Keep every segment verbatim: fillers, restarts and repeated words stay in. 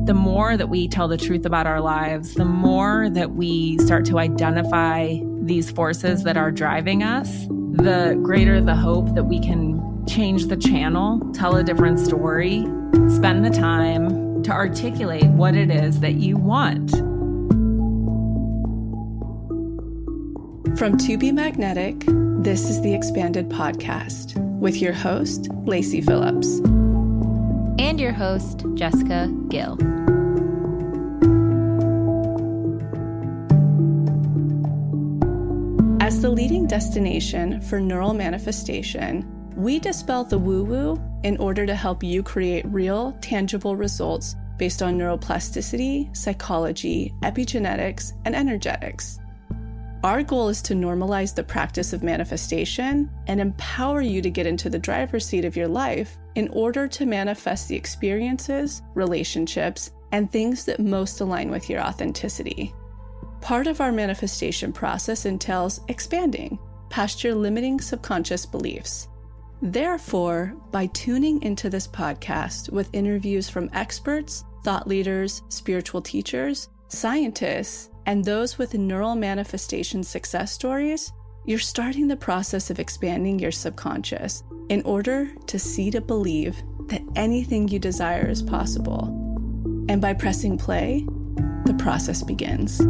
The more that we tell the truth about our lives, the more that we start to identify these forces that are driving us, the greater the hope that we can change the channel, tell a different story, spend the time to articulate what it is that you want. From To Be Magnetic, this is the Expanded Podcast with your host, Lacey Phillips. And your host, Jessica Gill. As the leading destination for neural manifestation, we dispel the woo-woo in order to help you create real, tangible results based on neuroplasticity, psychology, epigenetics, and energetics. Our goal is to normalize the practice of manifestation and empower you to get into the driver's seat of your life in order to manifest the experiences, relationships, and things that most align with your authenticity. Part of our manifestation process entails expanding past your limiting subconscious beliefs. Therefore, by tuning into this podcast with interviews from experts, thought leaders, spiritual teachers, scientists, and those with neural manifestation success stories, you're starting the process of expanding your subconscious in order to see to believe that anything you desire is possible. And by pressing play, the process begins.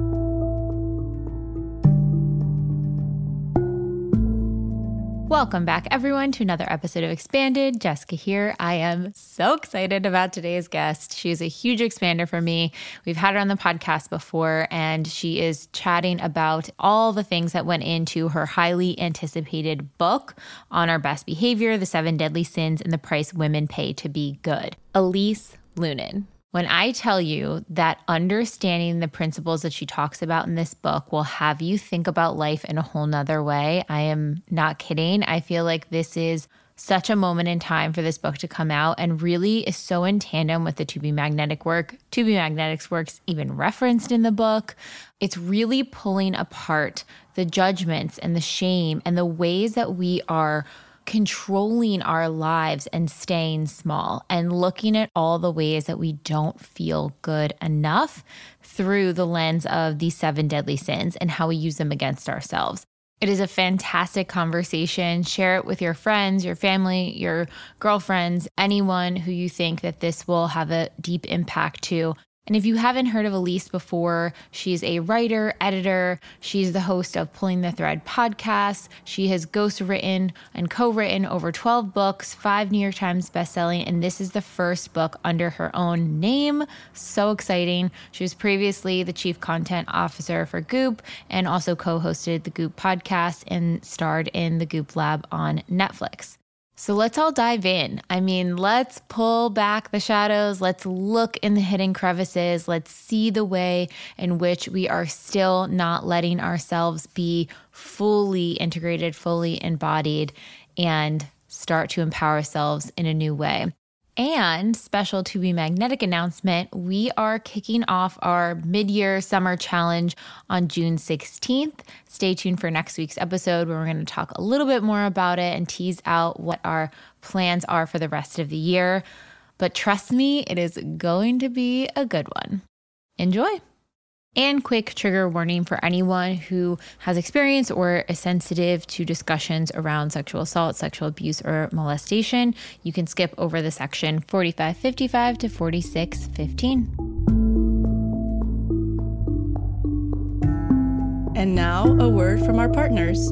Welcome back, everyone, to another episode of Expanded. Jessica here. I am so excited about today's guest. She is a huge expander for me. We've had her on the podcast before, and she is chatting about all the things that went into her highly anticipated book on our best behavior, the seven deadly sins, and the price women pay to be good. Elise Loehnen. When I tell you that understanding the principles that she talks about in this book will have you think about life in a whole nother way, I am not kidding. I feel like this is such a moment in time for this book to come out and really is so in tandem with the To Be Magnetic work. To Be Magnetic's work's even referenced in the book. It's really pulling apart the judgments and the shame and the ways that we are controlling our lives and staying small and looking at all the ways that we don't feel good enough through the lens of these seven deadly sins and how we use them against ourselves. It is a fantastic conversation. Share it with your friends, your family, your girlfriends, anyone who you think that this will have a deep impact to. And if you haven't heard of Elise before, she's a writer, editor. She's the host of Pulling the Thread podcast. She has ghostwritten and co-written over twelve books, five New York Times bestselling, and this is the first book under her own name. So exciting. She was previously the chief content officer for Goop and also co-hosted the Goop podcast and starred in the Goop Lab on Netflix. So let's all dive in. I mean, let's pull back the shadows. Let's look in the hidden crevices. Let's see the way in which we are still not letting ourselves be fully integrated, fully embodied, and start to empower ourselves in a new way. And special To Be Magnetic announcement, we are kicking off our mid-year summer challenge on June sixteenth. Stay tuned for next week's episode where we're going to talk a little bit more about it and tease out what our plans are for the rest of the year. But trust me, it is going to be a good one. Enjoy. And quick trigger warning for anyone who has experience or is sensitive to discussions around sexual assault, sexual abuse, or molestation. You can skip over the section forty-five fifty-five to forty-six fifteen. And now a word from our partners.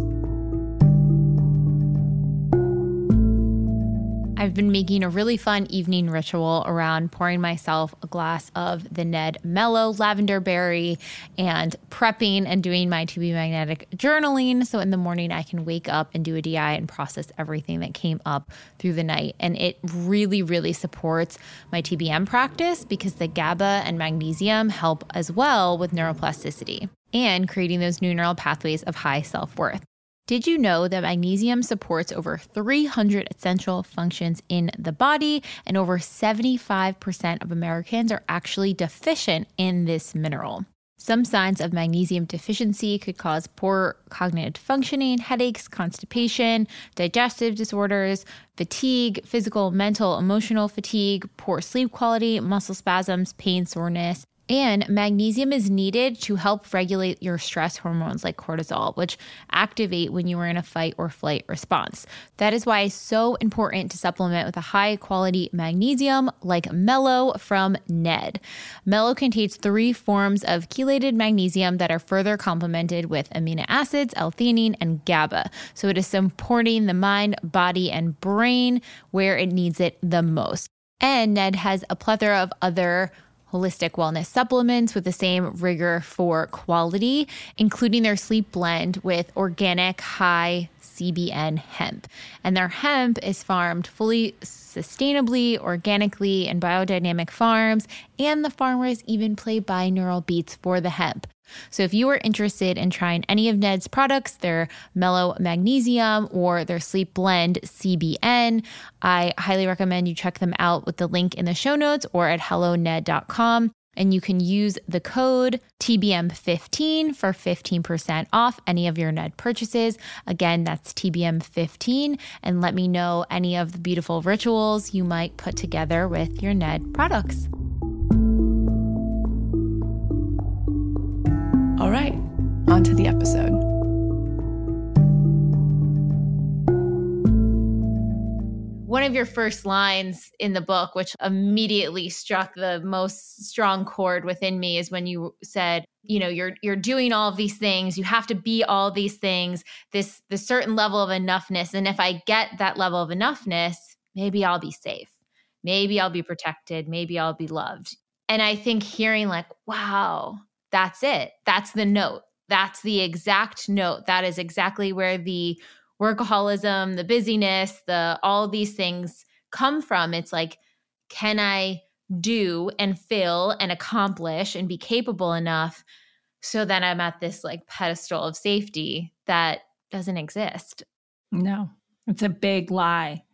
I've been making a really fun evening ritual around pouring myself a glass of the Ned Mellow Lavender Berry and prepping and doing my To Be Magnetic journaling. So in the morning, I can wake up and do a D I and process everything that came up through the night. And it really, really supports my T B M practice because the GABA and magnesium help as well with neuroplasticity and creating those new neural pathways of high self-worth. Did you know that magnesium supports over three hundred essential functions in the body, and over seventy-five percent of Americans are actually deficient in this mineral? Some signs of magnesium deficiency could cause poor cognitive functioning, headaches, constipation, digestive disorders, fatigue, physical, mental, emotional fatigue, poor sleep quality, muscle spasms, pain, soreness. And magnesium is needed to help regulate your stress hormones like cortisol, which activate when you are in a fight or flight response. That is why it's so important to supplement with a high quality magnesium like Mellow from Ned. Mellow contains three forms of chelated magnesium that are further complemented with amino acids, L-theanine, and GABA. So it is supporting the mind, body, and brain where it needs it the most. And Ned has a plethora of other holistic wellness supplements with the same rigor for quality, including their sleep blend with organic high C B N hemp. And their hemp is farmed fully sustainably, organically, in biodynamic farms, and the farmers even play binaural beats for the hemp. So if you are interested in trying any of Ned's products, their Mellow Magnesium or their Sleep Blend C B N, I highly recommend you check them out with the link in the show notes or at hello ned dot com. And you can use the code T B M fifteen for fifteen percent off any of your Ned purchases. Again, that's T B M fifteen. And let me know any of the beautiful rituals you might put together with your Ned products. All right, on to the episode. One of your first lines in the book, which immediately struck the most strong chord within me, is when you said, you know, you're you're doing all of these things, you have to be all these things, this this certain level of enoughness. And if I get that level of enoughness, maybe I'll be safe. Maybe I'll be protected. Maybe I'll be loved. And I think hearing like, wow, that's it. That's the note. That's the exact note. That is exactly where the workaholism, the busyness, the all these things come from. It's like, can I do and fill and accomplish and be capable enough so that I'm at this like pedestal of safety that doesn't exist? No, it's a big lie.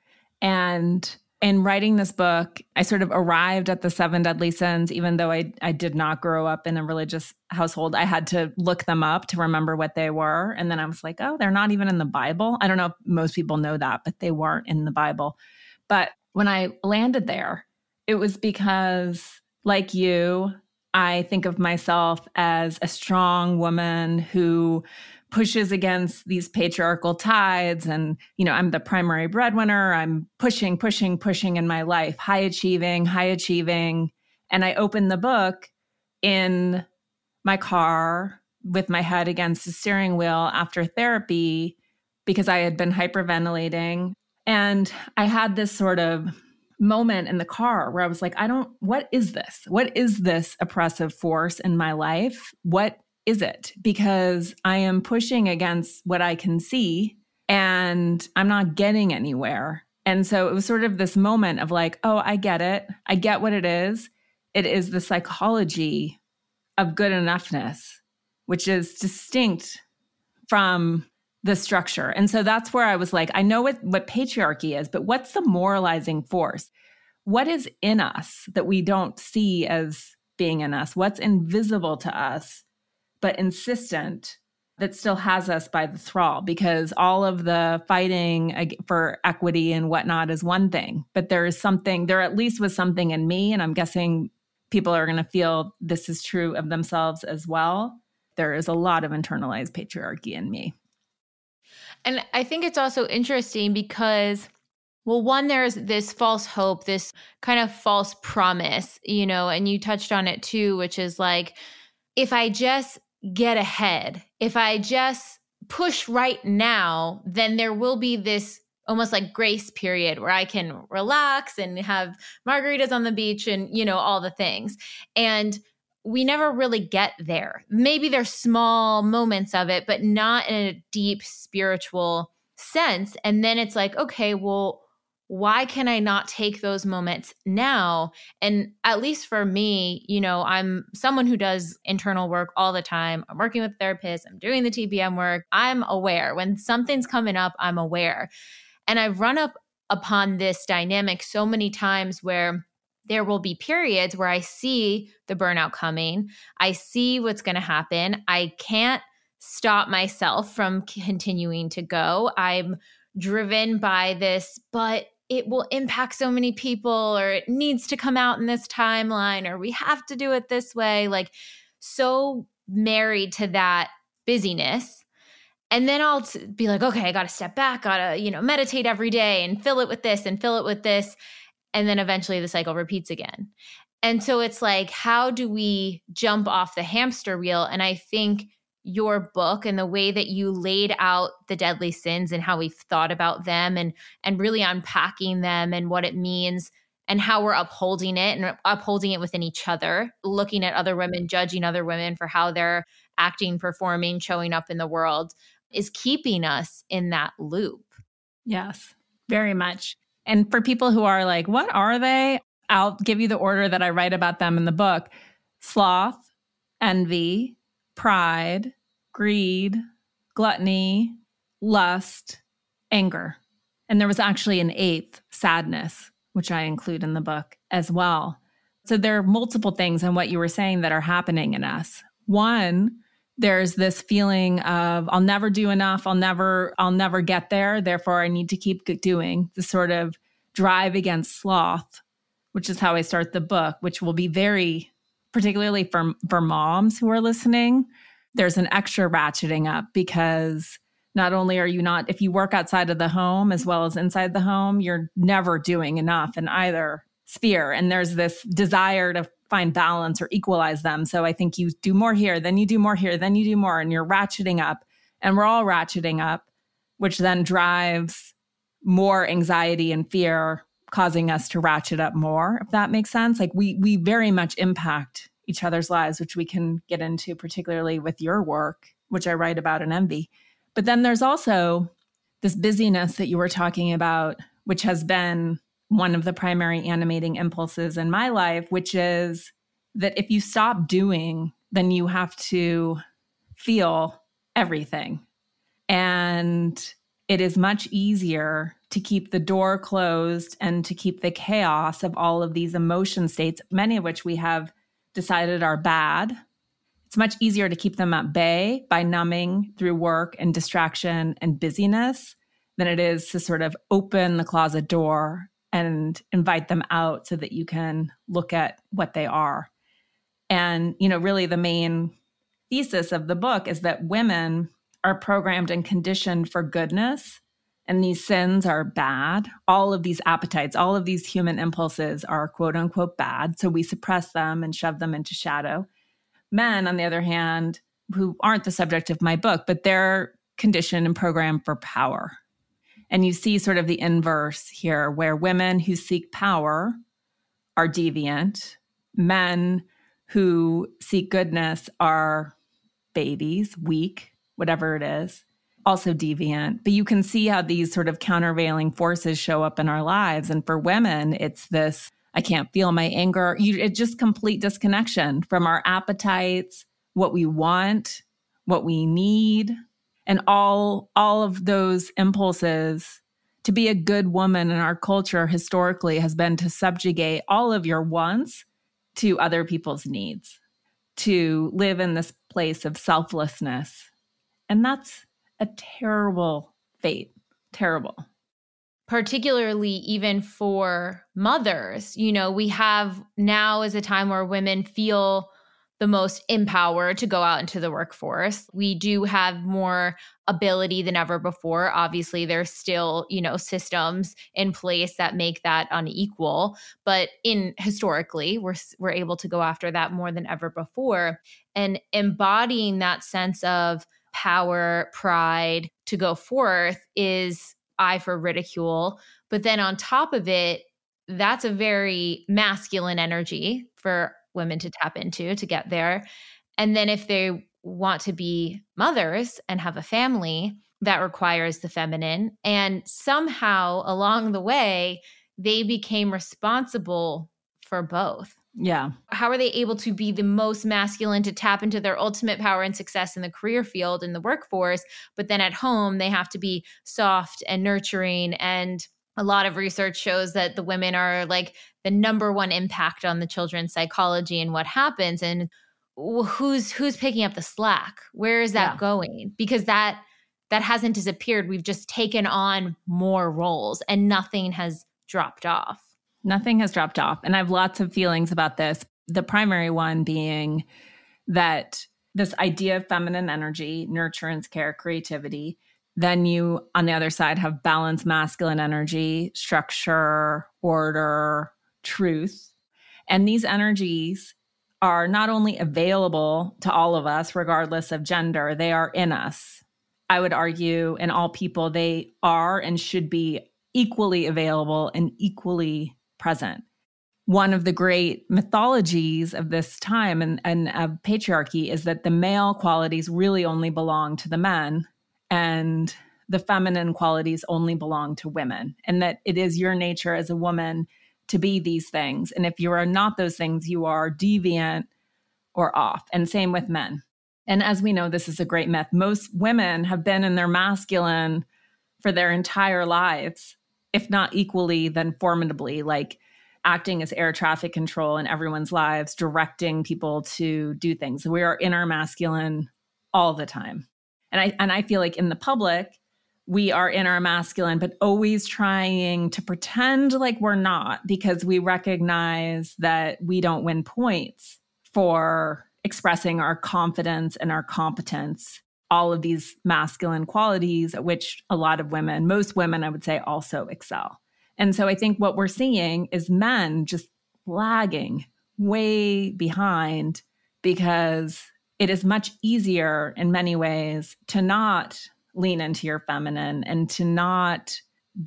And in writing this book, I sort of arrived at the seven deadly sins, even though I, I did not grow up in a religious household. I had to look them up to remember what they were. And then I was like, oh, they're not even in the Bible. I don't know if most people know that, but they weren't in the Bible. But when I landed there, it was because, like you, I think of myself as a strong woman who pushes against these patriarchal tides. And, you know, I'm the primary breadwinner. I'm pushing, pushing, pushing in my life, high achieving, high achieving. And I opened the book in my car with my head against the steering wheel after therapy because I had been hyperventilating. And I had this sort of moment in the car where I was like, I don't, what is this? What is this oppressive force in my life? What is it? Because I am pushing against what I can see and I'm not getting anywhere. And so it was sort of this moment of like, oh, I get it. I get what it is. It is the psychology of good enoughness, which is distinct from the structure. And so that's where I was like, I know what, what patriarchy is, but what's the moralizing force? What is in us that we don't see as being in us? What's invisible to us, but insistent, that still has us by the thrall? Because all of the fighting for equity and whatnot is one thing, but there is something, there at least was something in me, and I'm guessing people are going to feel this is true of themselves as well. There is a lot of internalized patriarchy in me. And I think it's also interesting because, well, one, there's this false hope, this kind of false promise, you know, and you touched on it too, which is like, if I just get ahead, if I just push right now, then there will be this almost like grace period where I can relax and have margaritas on the beach and, you know, all the things. And we never really get there. Maybe there's small moments of it, but not in a deep spiritual sense. And then it's like, okay, well, why can I not take those moments now? And at least for me, you know, I'm someone who does internal work all the time. I'm working with therapists. I'm doing the T B M work. I'm aware. When something's coming up, I'm aware. And I've run up upon this dynamic so many times where there will be periods where I see the burnout coming. I see what's going to happen. I can't stop myself from continuing to go. I'm driven by this, but it will impact so many people, or it needs to come out in this timeline, or we have to do it this way. Like, so married to that busyness. And then I'll t- be like, okay, I got to step back, got to, you know, meditate every day and fill it with this and fill it with this. And then eventually the cycle repeats again. And so it's like, how do we jump off the hamster wheel? And I think your book and the way that you laid out the deadly sins and how we've thought about them and, and really unpacking them and what it means and how we're upholding it and upholding it within each other, looking at other women, judging other women for how they're acting, performing, showing up in the world, is keeping us in that loop. Yes, very much. And for people who are like, what are they? I'll give you the order that I write about them in the book. Sloth, envy, pride, greed, gluttony, lust, anger. And there was actually an eighth, sadness, which I include in the book as well. So there are multiple things in what you were saying that are happening in us. One, there's this feeling of I'll never do enough. I'll never, I'll never get there. Therefore, I need to keep doing the sort of drive against sloth, which is how I start the book, which will be very, particularly for, for moms who are listening, there's an extra ratcheting up because not only are you not, if you work outside of the home as well as inside the home, you're never doing enough in either sphere. And there's this desire to find balance or equalize them. So I think you do more here, then you do more here, then you do more, and you're ratcheting up. And we're all ratcheting up, which then drives more anxiety and fear, causing us to ratchet up more, if that makes sense. Like we we very much impact each other's lives, which we can get into particularly with your work, which I write about in Envy. But then there's also this busyness that you were talking about, which has been one of the primary animating impulses in my life, which is that if you stop doing, then you have to feel everything. And it is much easier to keep the door closed and to keep the chaos of all of these emotion states, many of which we have decided are bad. It's much easier to keep them at bay by numbing through work and distraction and busyness than it is to sort of open the closet door and invite them out so that you can look at what they are. And, you know, really the main thesis of the book is that women are programmed and conditioned for goodness, and these sins are bad. All of these appetites, all of these human impulses are quote unquote bad. So we suppress them and shove them into shadow. Men, on the other hand, who aren't the subject of my book, but they're conditioned and programmed for power. And you see sort of the inverse here, where women who seek power are deviant. Men who seek goodness are babies, weak, whatever it is, also deviant. But you can see how these sort of countervailing forces show up in our lives. And for women, it's this, I can't feel my anger. You, it's just complete disconnection from our appetites, what we want, what we need. And all, all of those impulses. To be a good woman in our culture historically has been to subjugate all of your wants to other people's needs, to live in this place of selflessness. And that's a terrible fate, terrible. Particularly even for mothers, you know, we have now is a time where women feel the most empowered to go out into the workforce. We do have more ability than ever before. Obviously, there's still, you know, systems in place that make that unequal. But in historically, we're we're able to go after that more than ever before. And embodying that sense of power, pride to go forth is eye for ridicule. But then on top of it, that's a very masculine energy for women to tap into to get there. And then if they want to be mothers and have a family, that requires the feminine. And somehow along the way, they became responsible for both. Yeah. How are they able to be the most masculine to tap into their ultimate power and success in the career field, in the workforce, but then at home, they have to be soft and nurturing. And a lot of research shows that the women are like the the number one impact on the children's psychology and what happens. And who's who's picking up the slack? Where is that yeah. going? Because that that hasn't disappeared. We've just taken on more roles and nothing has dropped off. Nothing has dropped off. And I have lots of feelings about this. The primary one being that this idea of feminine energy, nurturance, care, creativity. Then you, on the other side, have balanced masculine energy, structure, order, truth. And these energies are not only available to all of us, regardless of gender, they are in us. I would argue in all people, they are and should be equally available and equally present. One of the great mythologies of this time and, and of patriarchy is that the male qualities really only belong to the men and the feminine qualities only belong to women, and that it is your nature as a woman to be these things. And if you are not those things, you are deviant or off. And same with men. And as we know, this is a great myth. Most women have been in their masculine for their entire lives, if not equally, then formidably, like acting as air traffic control in everyone's lives, directing people to do things. We are in our masculine all the time. And I and I feel like in the public, we are in our masculine, but always trying to pretend like we're not, because we recognize that we don't win points for expressing our confidence and our competence, all of these masculine qualities at which a lot of women, most women, I would say, also excel. And so I think what we're seeing is men just lagging way behind because it is much easier in many ways to not lean into your feminine and to not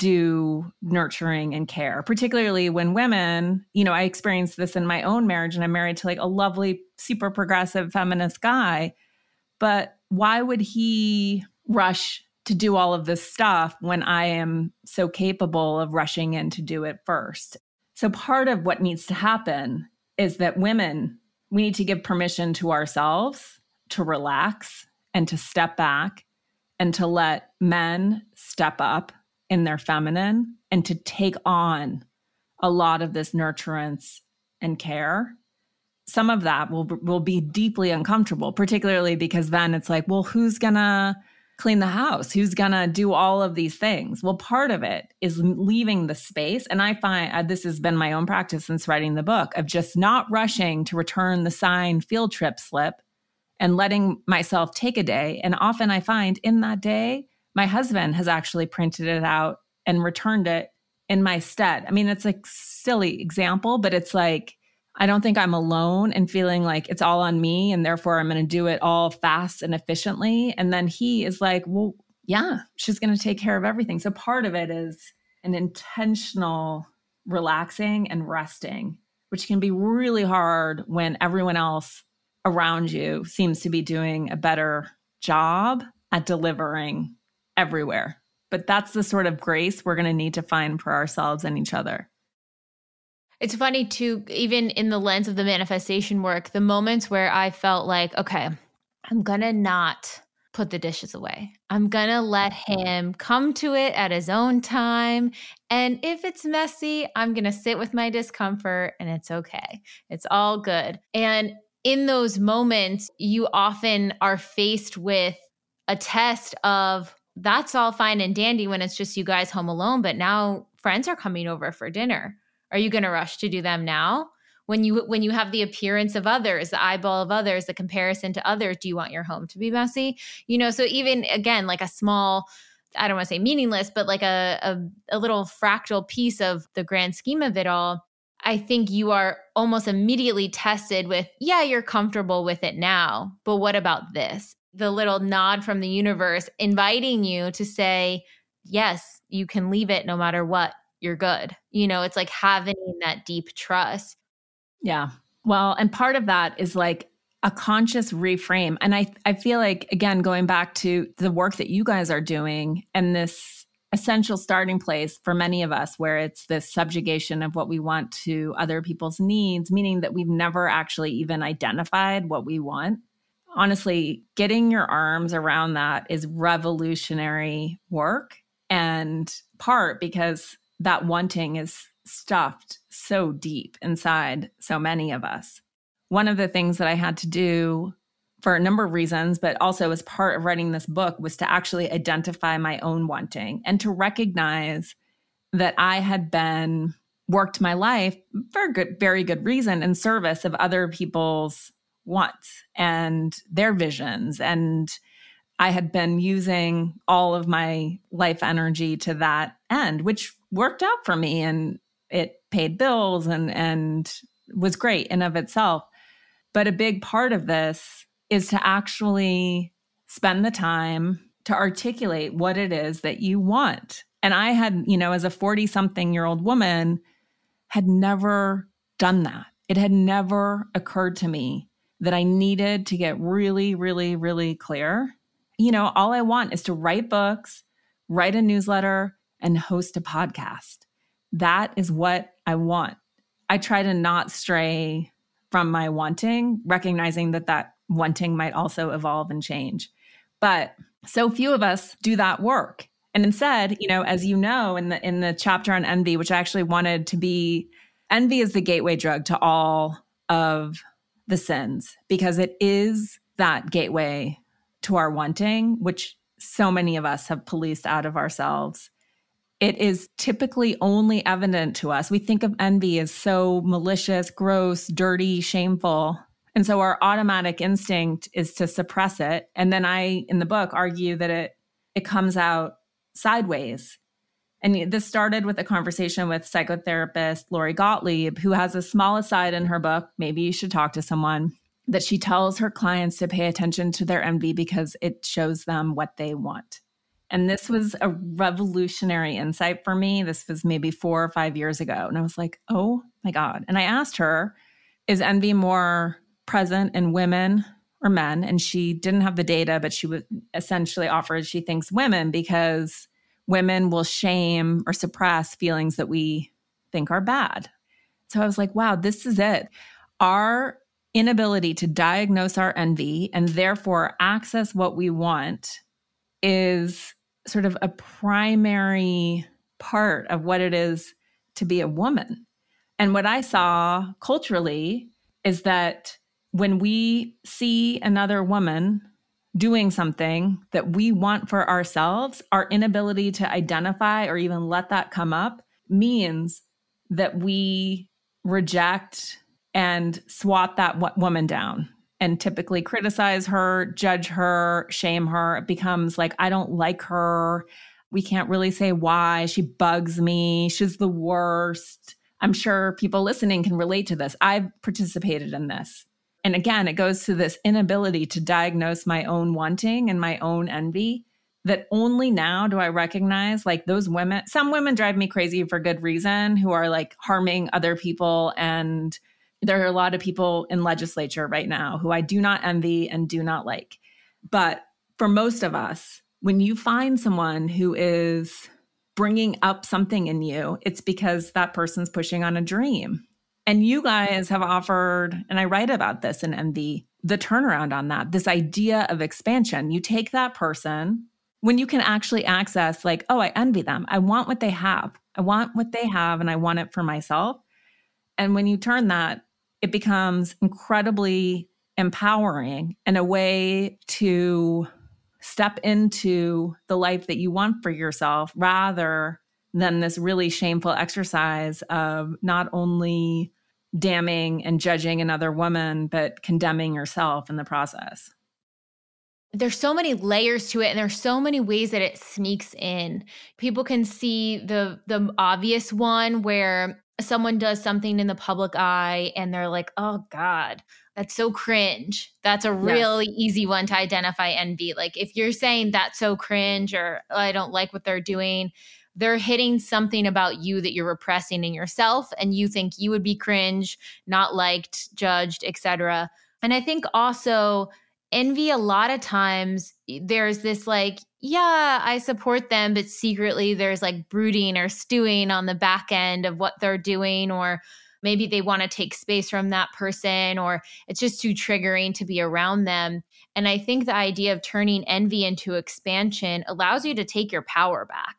do nurturing and care, particularly when women, you know, I experienced this in my own marriage and I'm married to like a lovely, super progressive feminist guy. But why would he rush to do all of this stuff when I am so capable of rushing in to do it first? So part of what needs to happen is that women, we need to give permission to ourselves to relax and to step back and to let men step up in their feminine and to take on a lot of this nurturance and care. Some of that will, will be deeply uncomfortable, particularly because then it's like, well, who's gonna clean the house? Who's gonna do all of these things? Well, part of it is leaving the space. And I find uh, this has been my own practice since writing the book of just not rushing to return the signed field trip slip and letting myself take a day. And often I find in that day, my husband has actually printed it out and returned it in my stead. I mean, it's a silly example, but it's like, I don't think I'm alone and feeling like it's all on me and therefore I'm going to do it all fast and efficiently. And then he is like, well, yeah, she's going to take care of everything. So part of it is an intentional relaxing and resting, which can be really hard when everyone else around you seems to be doing a better job at delivering everywhere. But that's the sort of grace we're going to need to find for ourselves and each other. It's funny too, even in the lens of the manifestation work, the moments where I felt like, okay, I'm going to not put the dishes away. I'm going to let him come to it at his own time. And if it's messy, I'm going to sit with my discomfort and it's okay. It's all good. And in those moments, you often are faced with a test of that's all fine and dandy when it's just you guys home alone, but now friends are coming over for dinner. Are you going to rush to do them now? When you when you have the appearance of others, the eyeball of others, the comparison to others, do you want your home to be messy? You know, so even again, like a small, I don't want to say meaningless, but like a, a a little fractal piece of the grand scheme of it all, I think you are almost immediately tested with, yeah, you're comfortable with it now, but what about this? The little nod from the universe inviting you to say, yes, you can leave it no matter what. You're good. You know, it's like having that deep trust. Yeah. Well, and part of that is like a conscious reframe. And I, I feel like, again, going back to the work that you guys are doing and this essential starting place for many of us, where it's this subjugation of what we want to other people's needs, meaning that we've never actually even identified what we want. Honestly, getting your arms around that is revolutionary work, and part because that wanting is stuffed so deep inside so many of us. One of the things that I had to do for a number of reasons, but also as part of writing this book, was to actually identify my own wanting and to recognize that I had been worked my life for a good, very good reason in service of other people's wants and their visions. And I had been using all of my life energy to that end, which worked out for me, and it paid bills and, and was great in of itself. But a big part of this is to actually spend the time to articulate what it is that you want. And I had, you know, as a forty-something-year-old woman, had never done that. It had never occurred to me that I needed to get really, really, really clear. You know, all I want is to write books, write a newsletter, and host a podcast. That is what I want. I try to not stray from my wanting, recognizing that that wanting might also evolve and change. But so few of us do that work. And instead, you know, as you know, in the in the chapter on envy, which I actually wanted to be, envy is the gateway drug to all of the sins, because it is that gateway to our wanting, which so many of us have policed out of ourselves. It is typically only evident to us. We think of envy as so malicious, gross, dirty, shameful. And so our automatic instinct is to suppress it. And then I, in the book, argue that it it comes out sideways. And this started with a conversation with psychotherapist Lori Gottlieb, who has a small aside in her book, maybe you should talk to someone, that she tells her clients to pay attention to their envy because it shows them what they want. And this was a revolutionary insight for me. This was maybe four or five years ago. And I was like, oh my God. And I asked her, is envy more present in women or men? And she didn't have the data, but she would essentially offered she thinks women, because women will shame or suppress feelings that we think are bad. So I was like, wow, this is it. Our inability to diagnose our envy and therefore access what we want is sort of a primary part of what it is to be a woman. And what I saw culturally is that when we see another woman doing something that we want for ourselves, our inability to identify or even let that come up means that we reject and swat that w- woman down and typically criticize her, judge her, shame her. It becomes like, I don't like her. We can't really say why. She bugs me. She's the worst. I'm sure people listening can relate to this. I've participated in this. And again, it goes to this inability to diagnose my own wanting and my own envy, that only now do I recognize, like, those women, some women drive me crazy for good reason, who are like harming other people. And there are a lot of people in legislature right now who I do not envy and do not like. But for most of us, when you find someone who is bringing up something in you, it's because that person's pushing on a dream. And you guys have offered, and I write about this in Envy, the turnaround on that, this idea of expansion. You take that person when you can actually access, like, oh, I envy them. I want what they have. I want what they have, and I want it for myself. And when you turn that, it becomes incredibly empowering and a way to step into the life that you want for yourself, rather than this really shameful exercise of not only damning and judging another woman, but condemning yourself in the process. There's so many layers to it, and there's so many ways that it sneaks in. People can see the the obvious one where someone does something in the public eye and they're like, oh God, that's so cringe. That's a really yes. easy one to identify envy. Like, if you're saying that's so cringe, or oh, I don't like what they're doing, they're hitting something about you that you're repressing in yourself, and you think you would be cringe, not liked, judged, et cetera. And I think also envy, a lot of times there's this like, yeah, I support them, but secretly there's like brooding or stewing on the back end of what they're doing, or maybe they want to take space from that person, or it's just too triggering to be around them. And I think the idea of turning envy into expansion allows you to take your power back.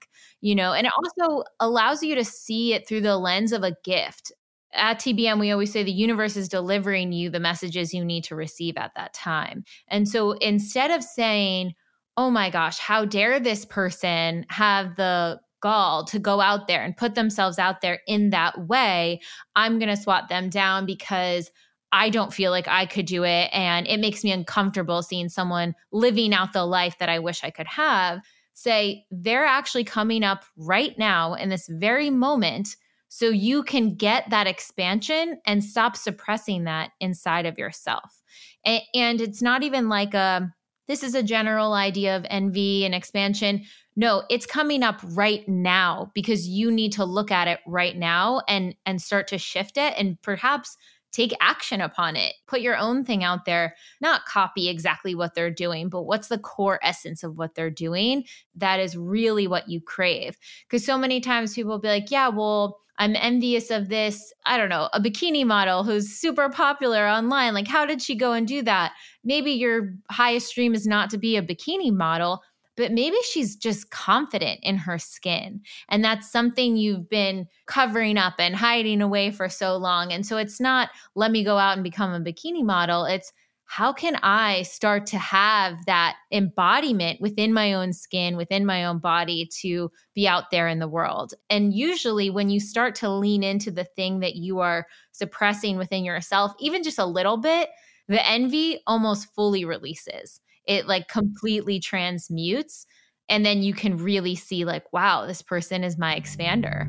you know, and it also allows you to see it through the lens of a gift. At T B M, we always say the universe is delivering you the messages you need to receive at that time. And so instead of saying, oh my gosh, how dare this person have the gall to go out there and put themselves out there in that way, I'm going to swat them down because I don't feel like I could do it. And it makes me uncomfortable seeing someone living out the life that I wish I could have. Say, they're actually coming up right now in this very moment, so you can get that expansion and stop suppressing that inside of yourself. And, and it's not even like a, this is a general idea of envy and expansion. No, it's coming up right now because you need to look at it right now and, and start to shift it and perhaps take action upon it. Put your own thing out there, not copy exactly what they're doing, but what's the core essence of what they're doing that is really what you crave. Because so many times people will be like, yeah, well, I'm envious of this, I don't know, a bikini model who's super popular online. Like, how did she go and do that? Maybe your highest dream is not to be a bikini model, but maybe she's just confident in her skin. And that's something you've been covering up and hiding away for so long. And so it's not, let me go out and become a bikini model. It's, how can I start to have that embodiment within my own skin, within my own body to be out there in the world? And usually when you start to lean into the thing that you are suppressing within yourself, even just a little bit, the envy almost fully releases. It like completely transmutes. And then you can really see like, wow, this person is my expander.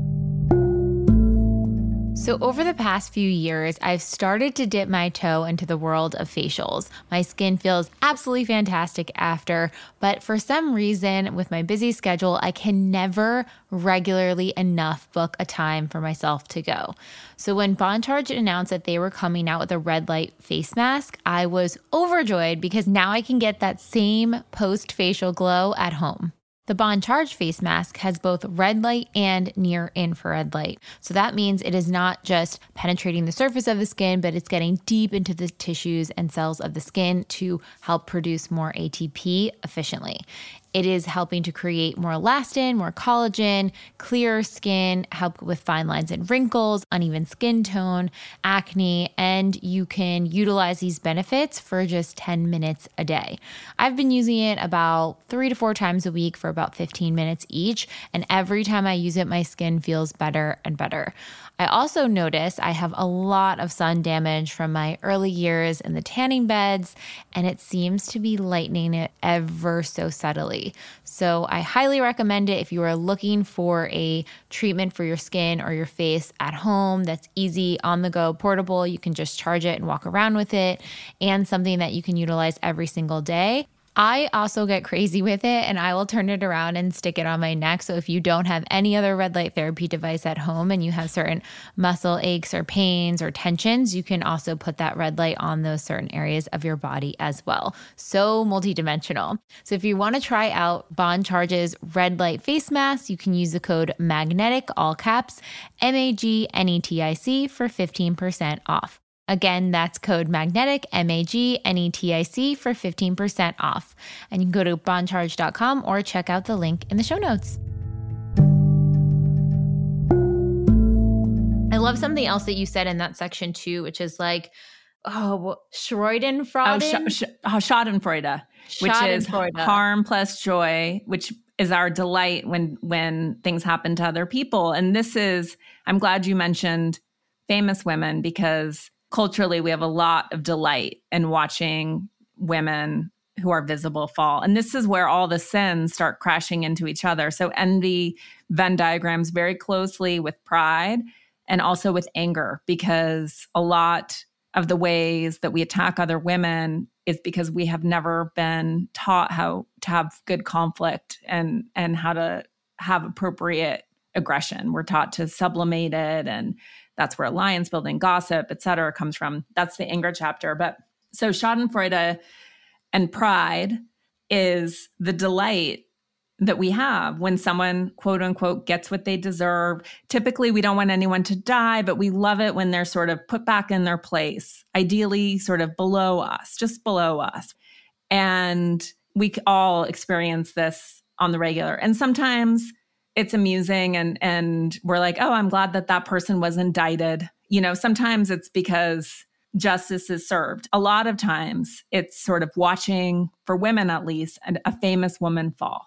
So over the past few years, I've started to dip my toe into the world of facials. My skin feels absolutely fantastic after, but for some reason with my busy schedule, I can never regularly enough book a time for myself to go. So when Bon Charge announced that they were coming out with a red light face mask, I was overjoyed because now I can get that same post-facial glow at home. The Bon Charge face mask has both red light and near infrared light. So that means it is not just penetrating the surface of the skin, but it's getting deep into the tissues and cells of the skin to help produce more A T P efficiently. It is helping to create more elastin, more collagen, clearer skin, help with fine lines and wrinkles, uneven skin tone, acne, and you can utilize these benefits for just ten minutes a day. I've been using it about three to four times a week for about fifteen minutes each, and every time I use it, my skin feels better and better. I also notice I have a lot of sun damage from my early years in the tanning beds, and it seems to be lightening it ever so subtly. So I highly recommend it if you are looking for a treatment for your skin or your face at home that's easy, on the go, portable. You can just charge it and walk around with it, and something that you can utilize every single day. I also get crazy with it and I will turn it around and stick it on my neck. So if you don't have any other red light therapy device at home and you have certain muscle aches or pains or tensions, you can also put that red light on those certain areas of your body as well. So multidimensional. So if you want to try out Bon Charge's red light face mask, you can use the code MAGNETIC, all caps, M A G N E T I C for fifteen percent off. Again, that's code MAGNETIC, M A G N E T I C for fifteen percent off. And you can go to bon charge dot com or check out the link in the show notes. I love something else that you said in that section too, which is like, oh, Schadenfreude. Oh, sh- sh- oh, Schadenfreude, which is harm plus joy, which is our delight when when things happen to other people. And this is, I'm glad you mentioned famous women, because culturally, we have a lot of delight in watching women who are visible fall. And this is where all the sins start crashing into each other. So envy Venn diagrams very closely with pride and also with anger, because a lot of the ways that we attack other women is because we have never been taught how to have good conflict and, and how to have appropriate aggression. We're taught to sublimate it, and that's where alliance building, gossip, et cetera, comes from. That's the anger chapter. But so Schadenfreude and pride is the delight that we have when someone, quote unquote, gets what they deserve. Typically, we don't want anyone to die, but we love it when they're sort of put back in their place, ideally sort of below us, just below us. And we all experience this on the regular. And sometimes it's amusing and and we're like, oh, I'm glad that that person was indicted. You know, sometimes it's because justice is served. A lot of times it's sort of watching, for women at least, a famous woman fall.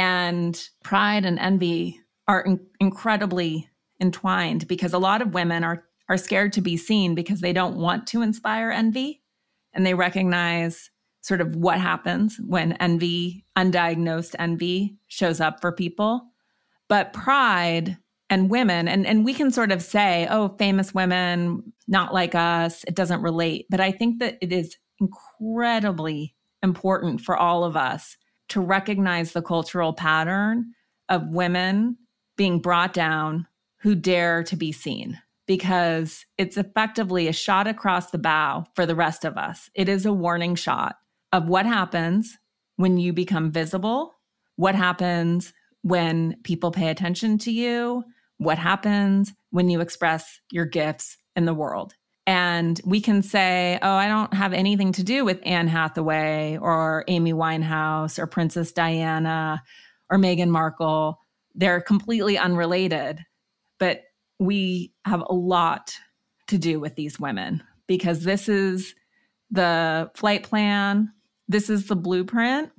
And pride and envy are in- incredibly entwined because a lot of women are are scared to be seen because they don't want to inspire envy. And they recognize sort of what happens when envy, undiagnosed envy, shows up for people. But pride and women, and, and we can sort of say, oh, famous women, not like us, it doesn't relate. But I think that it is incredibly important for all of us to recognize the cultural pattern of women being brought down who dare to be seen, because it's effectively a shot across the bow for the rest of us. It is a warning shot of what happens when you become visible, what happens when people pay attention to you, what happens when you express your gifts in the world. And we can say, oh, I don't have anything to do with Anne Hathaway or Amy Winehouse or Princess Diana or Meghan Markle. They're completely unrelated. But we have a lot to do with these women because this is the flight plan. This is the blueprint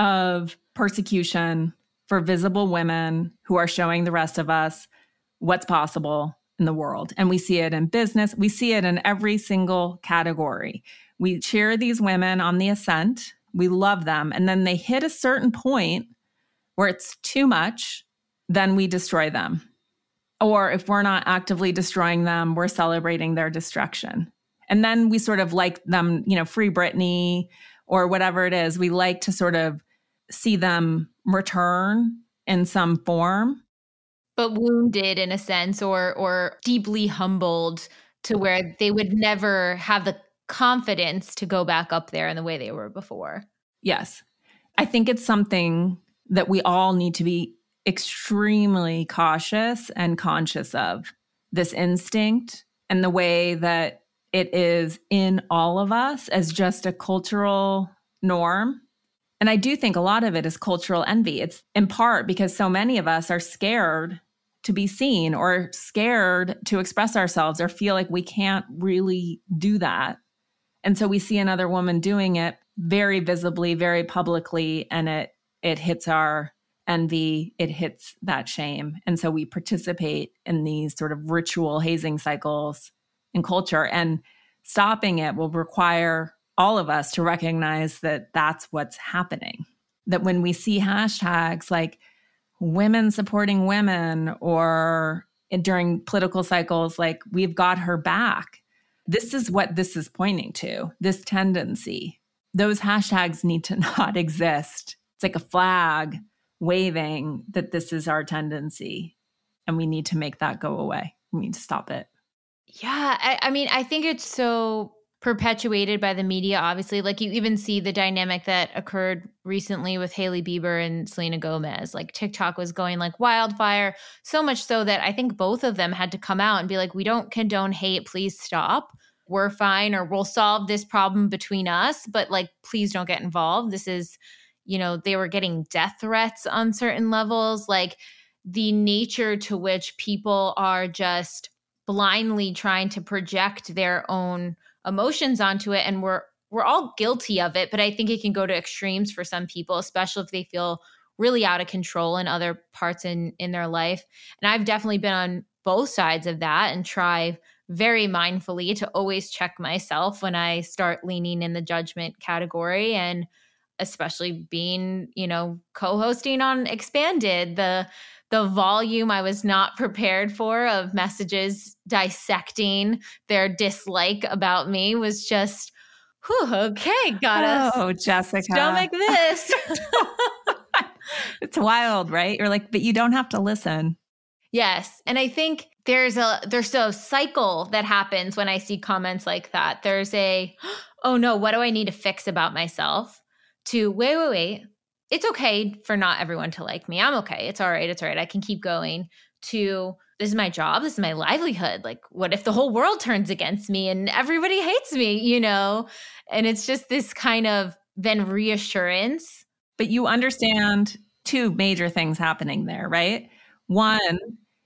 of persecution for visible women who are showing the rest of us what's possible in the world. And we see it in business. We see it in every single category. We cheer these women on the ascent. We love them. And then they hit a certain point where it's too much, then we destroy them. Or if we're not actively destroying them, we're celebrating their destruction. And then we sort of like them, you know, Free Britney or whatever it is. We like to sort of see them return in some form. But wounded in a sense, or or deeply humbled to where they would never have the confidence to go back up there in the way they were before. Yes. I think it's something that we all need to be extremely cautious and conscious of, this instinct and the way that it is in all of us as just a cultural norm. And I do think a lot of it is cultural envy. It's in part because so many of us are scared to be seen or scared to express ourselves or feel like we can't really do that. And so we see another woman doing it very visibly, very publicly, and it it hits our envy, it hits that shame. And so we participate in these sort of ritual hazing cycles in culture, and stopping it will require all of us to recognize that that's what's happening. That when we see hashtags like women supporting women, or during political cycles like we've got her back, this is what this is pointing to, this tendency. Those hashtags need to not exist. It's like a flag waving that this is our tendency, and we need to make that go away. We need to stop it. Yeah. I, I mean, I think it's so perpetuated by the media, obviously. Like, you even see the dynamic that occurred recently with Hailey Bieber and Selena Gomez. Like, TikTok was going like wildfire, so much so that I think both of them had to come out and be like, we don't condone hate, please stop. We're fine, or we'll solve this problem between us, but like, please don't get involved. This is, you know, they were getting death threats on certain levels. Like, the nature to which people are just blindly trying to project their own emotions onto it. And we're we're all guilty of it, but I think it can go to extremes for some people, especially if they feel really out of control in other parts in, in their life. And I've definitely been on both sides of that and try very mindfully to always check myself when I start leaning in the judgment category. And especially being, you know, co-hosting on Expanded, the the volume I was not prepared for of messages dissecting their dislike about me was just, whew, okay, gotta oh, Jessica. stomach this. It's wild, right? You're like, but you don't have to listen. Yes. And I think there's a there's a cycle that happens when I see comments like that. There's a, oh no, what do I need to fix about myself? To wait, wait, wait. It's okay for not everyone to like me. I'm okay. It's all right. It's all right. I can keep going. To, this is my job. This is my livelihood. Like, what if the whole world turns against me and everybody hates me, you know? And it's just this kind of then reassurance. But you understand two major things happening there, right? One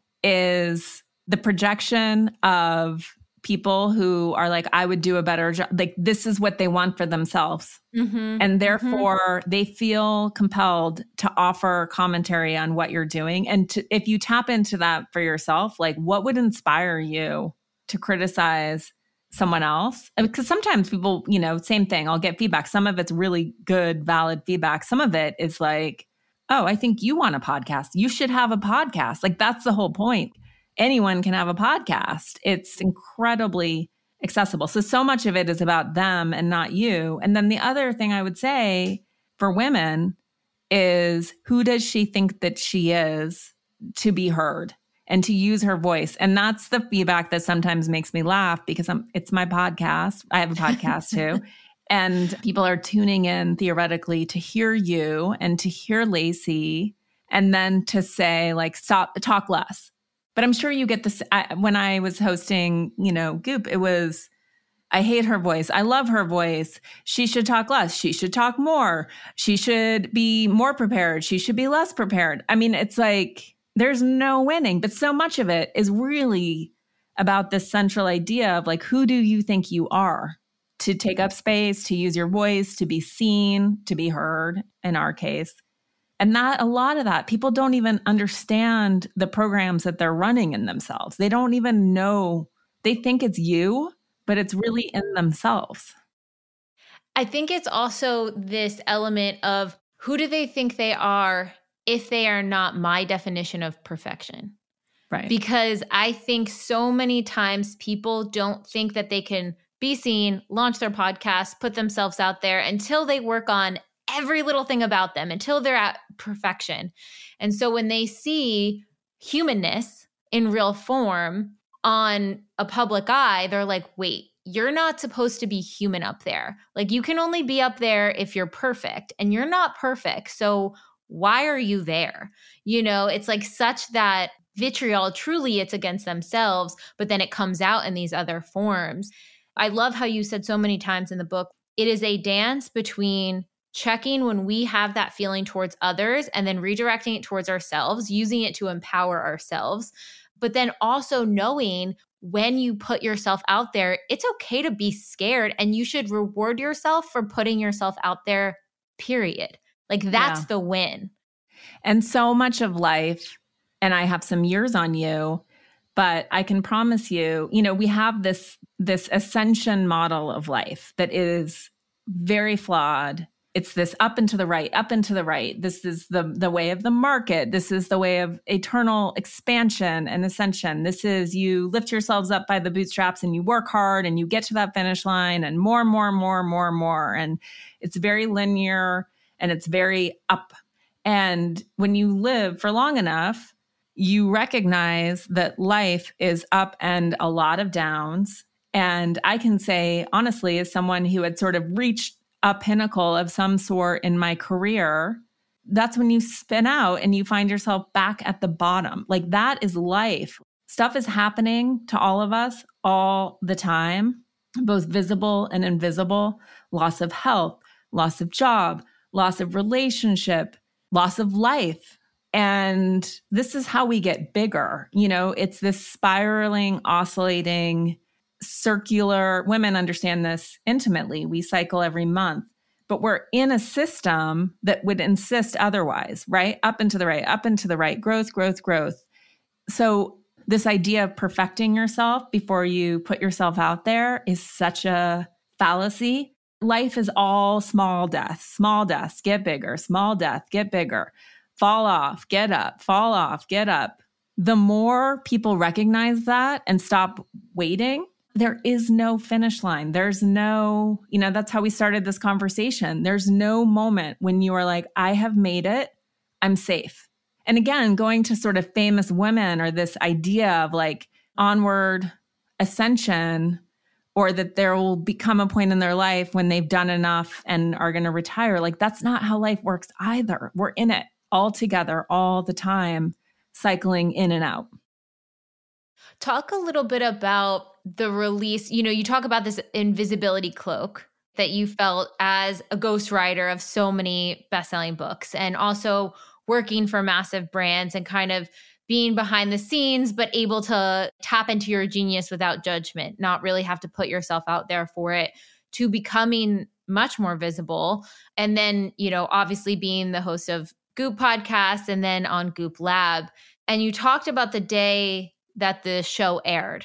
is the projection of people who are like, I would do a better job. Like, this is what they want for themselves. Mm-hmm. And therefore, mm-hmm. they feel compelled to offer commentary on what you're doing. And to, if you tap into that for yourself, like, what would inspire you to criticize someone else? Because sometimes people, you know, same thing, I'll get feedback. Some of it's really good, valid feedback. Some of it is like, oh, I think you want a podcast. You should have a podcast. Like, that's the whole point. Anyone can have a podcast. It's incredibly accessible. So, so much of it is about them and not you. And then the other thing I would say for women is, who does she think that she is to be heard and to use her voice? And that's the feedback that sometimes makes me laugh, because I'm, it's my podcast. I have a podcast too. And people are tuning in theoretically to hear you and to hear Lacey, and then to say, like, stop, talk less. But I'm sure you get this. I, when I was hosting, you know, Goop, it was, I hate her voice. I love her voice. She should talk less. She should talk more. She should be more prepared. She should be less prepared. I mean, it's like, there's no winning. But so much of it is really about this central idea of, like, who do you think you are to take up space, to use your voice, to be seen, to be heard, in our case. And that, a lot of that, people don't even understand the programs that they're running in themselves. They don't even know. They think it's you, but it's really in themselves. I think it's also this element of, who do they think they are if they are not my definition of perfection? Right. Because I think so many times people don't think that they can be seen, launch their podcast, put themselves out there until they work on every little thing about them, until they're at perfection. And so when they see humanness in real form on a public eye, they're like, wait, you're not supposed to be human up there. Like, you can only be up there if you're perfect, and you're not perfect. So why are you there? You know, it's like such that vitriol. Truly, it's against themselves, but then it comes out in these other forms. I love how you said so many times in the book, it is a dance between checking when we have that feeling towards others and then redirecting it towards ourselves, using it to empower ourselves. But then also knowing when you put yourself out there, it's okay to be scared, and you should reward yourself for putting yourself out there, period. Like, that's yeah. the win. And so much of life, and I have some years on you, but I can promise you, you know, we have this, this ascension model of life that is very flawed. It's this up and to the right, up and to the right. This is the, the way of the market. This is the way of eternal expansion and ascension. This is, you lift yourselves up by the bootstraps and you work hard and you get to that finish line, and more, more, more, more, more. And it's very linear and it's very up. And when you live for long enough, you recognize that life is up and a lot of downs. And I can say, honestly, as someone who had sort of reached a pinnacle of some sort in my career, that's when you spin out and you find yourself back at the bottom. Like, that is life. Stuff is happening to all of us all the time, both visible and invisible. Loss of health, loss of job, loss of relationship, loss of life. And this is how we get bigger. You know, it's this spiraling, oscillating, circular. Women understand this intimately. We cycle every month, but we're in a system that would insist otherwise, right? Up and to the right, up and to the right, growth, growth, growth. So this idea of perfecting yourself before you put yourself out there is such a fallacy. Life is all small deaths, small deaths, get bigger, small death, get bigger, fall off, get up, fall off, get up. The more people recognize that and stop waiting, there is no finish line. There's no, you know, that's how we started this conversation. There's no moment when you are like, I have made it, I'm safe. And again, going to sort of famous women, or this idea of like onward ascension, or that there will become a point in their life when they've done enough and are going to retire. Like, that's not how life works either. We're in it all together, all the time, cycling in and out. Talk a little bit about the release. You know, you talk about this invisibility cloak that you felt as a ghostwriter of so many best-selling books, and also working for massive brands and kind of being behind the scenes, but able to tap into your genius without judgment, not really have to put yourself out there for it, to becoming much more visible. And then, you know, obviously being the host of Goop podcast and then on Goop Lab. And you talked about the day that the show aired.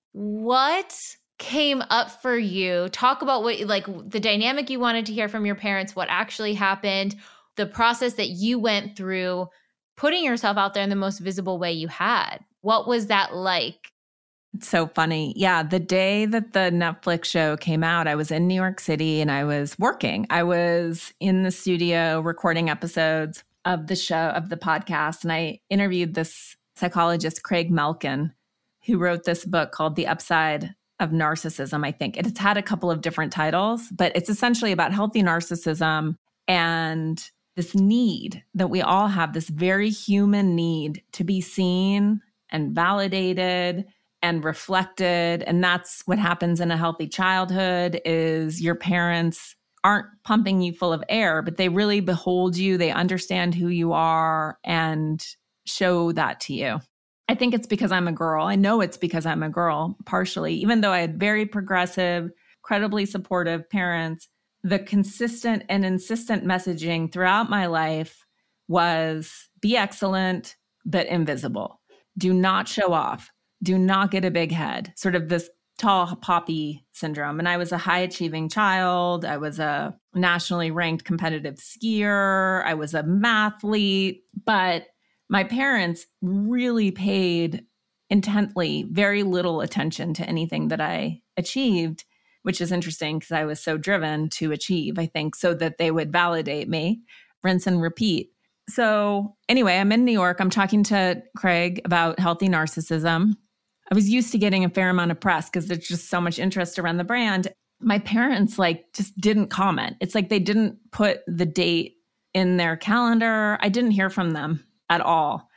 What came up for you? Talk about what, like the dynamic you wanted to hear from your parents, what actually happened, the process that you went through, putting yourself out there in the most visible way you had. What was that like? It's so funny. Yeah, the day that the Netflix show came out, I was in New York City and I was working. I was in the studio recording episodes of the show, of the podcast, and I interviewed this psychologist, Craig Melkin, who wrote this book called The Upside of Narcissism, I think. It's had a couple of different titles, but it's essentially about healthy narcissism and this need that we all have, this very human need to be seen and validated and reflected. And that's what happens in a healthy childhood is your parents aren't pumping you full of air, but they really behold you. They understand who you are and show that to you. I think it's because I'm a girl. I know it's because I'm a girl, partially, even though I had very progressive, incredibly supportive parents. The consistent and insistent messaging throughout my life was be excellent, but invisible. Do not show off. Do not get a big head, sort of this tall poppy syndrome. And I was a high achieving child. I was a nationally ranked competitive skier. I was a mathlete, but my parents really paid intently very little attention to anything that I achieved, which is interesting because I was so driven to achieve, I think, so that they would validate me, rinse and repeat. So anyway, I'm in New York. I'm talking to Craig about healthy narcissism. I was used to getting a fair amount of press because there's just so much interest around the brand. My parents like just didn't comment. It's like they didn't put the date in their calendar. I didn't hear from them at all.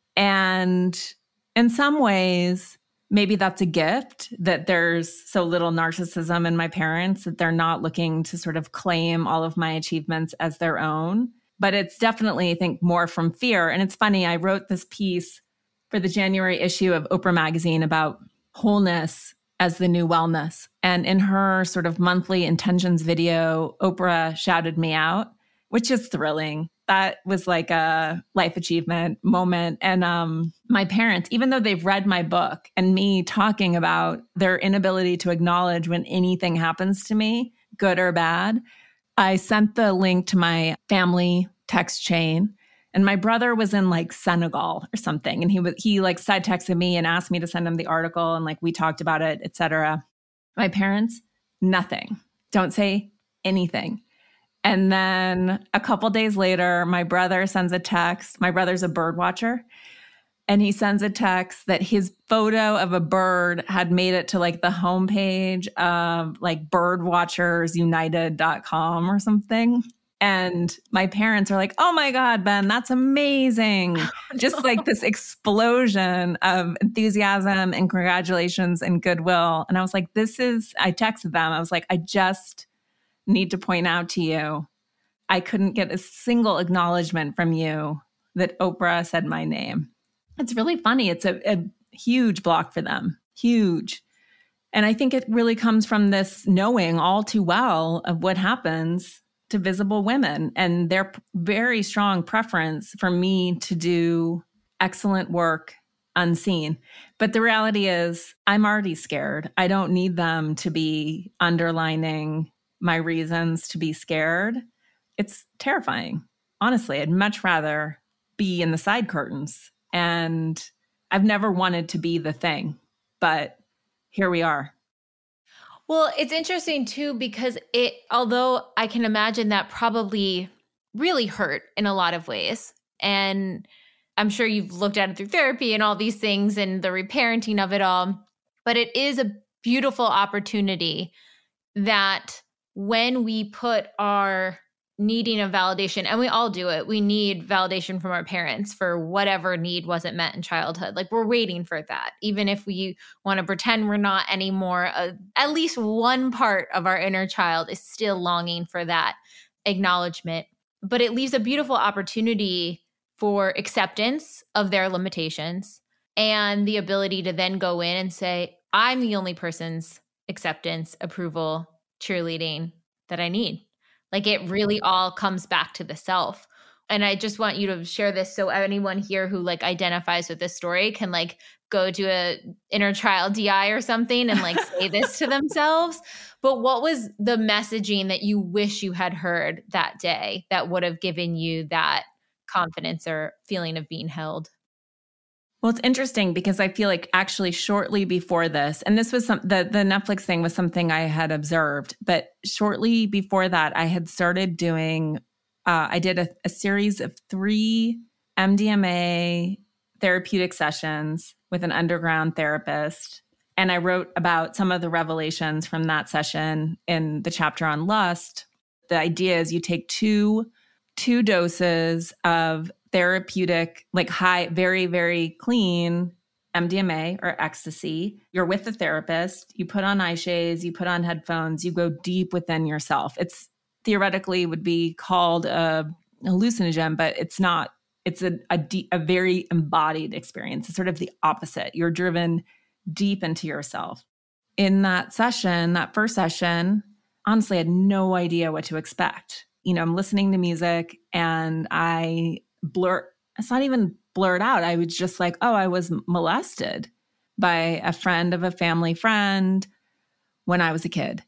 And in some ways, maybe that's a gift that there's so little narcissism in my parents that they're not looking to sort of claim all of my achievements as their own. But it's definitely, I think, more from fear. And it's funny, I wrote this piece for the January issue of Oprah magazine about wholeness as the new wellness. And in her sort of monthly intentions video, Oprah shouted me out, which is thrilling. That was like a life achievement moment. And um, my parents, even though they've read my book and me talking about their inability to acknowledge when anything happens to me, good or bad, I sent the link to my family text chain. And my brother was in like Senegal or something. And he was, he like side texted me and asked me to send him the article. And like, we talked about it, et cetera. My parents, nothing. Don't say anything. And then a couple days later, my brother sends a text. My brother's a bird watcher. And he sends a text that his photo of a bird had made it to like the homepage of like bird watchers united dot com or something. And my parents are like, oh my God, Ben, that's amazing. Oh, no. Just like this explosion of enthusiasm and congratulations and goodwill. And I was like, this is, I texted them. I was like, I just need to point out to you, I couldn't get a single acknowledgement from you that Oprah said my name. It's really funny. It's a, a huge block for them, huge. And I think it really comes from this knowing all too well of what happens to visible women and their very strong preference for me to do excellent work unseen. But the reality is I'm already scared. I don't need them to be underlining my reasons to be scared. It's terrifying. Honestly, I'd much rather be in the side curtains. And I've never wanted to be the thing, but here we are. Well, it's interesting too, because it, although I can imagine that probably really hurt in a lot of ways. And I'm sure you've looked at it through therapy and all these things and the reparenting of it all, but it is a beautiful opportunity that when we put our needing of validation, and we all do it, we need validation from our parents for whatever need wasn't met in childhood. Like we're waiting for that. Even if we want to pretend we're not anymore, uh, at least one part of our inner child is still longing for that acknowledgement. But it leaves a beautiful opportunity for acceptance of their limitations and the ability to then go in and say, I'm the only person's acceptance, approval, cheerleading that I need. Like it really all comes back to the self. And I just want you to share this so anyone here who like identifies with this story can like go to a inner child D I or something and like say this to themselves. But what was the messaging that you wish you had heard that day that would have given you that confidence or feeling of being held? Well, it's interesting because I feel like actually shortly before this, and this was some, the, the Netflix thing was something I had observed, but shortly before that, I had started doing, uh, I did a, a series of three M D M A therapeutic sessions with an underground therapist. And I wrote about some of the revelations from that session in the chapter on lust. The idea is you take two, two doses of therapeutic, like high, very, very clean M D M A or ecstasy. You're with the therapist. You put on eye shades, you put on headphones, you go deep within yourself. It's theoretically would be called a hallucinogen, but it's not. It's a, a, deep, a very embodied experience. It's sort of the opposite. You're driven deep into yourself. In that session, that first session, honestly, I had no idea what to expect. You know, I'm listening to music and I blur, it's not even blurred out. I was just like, oh, I was molested by a friend of a family friend when I was a kid.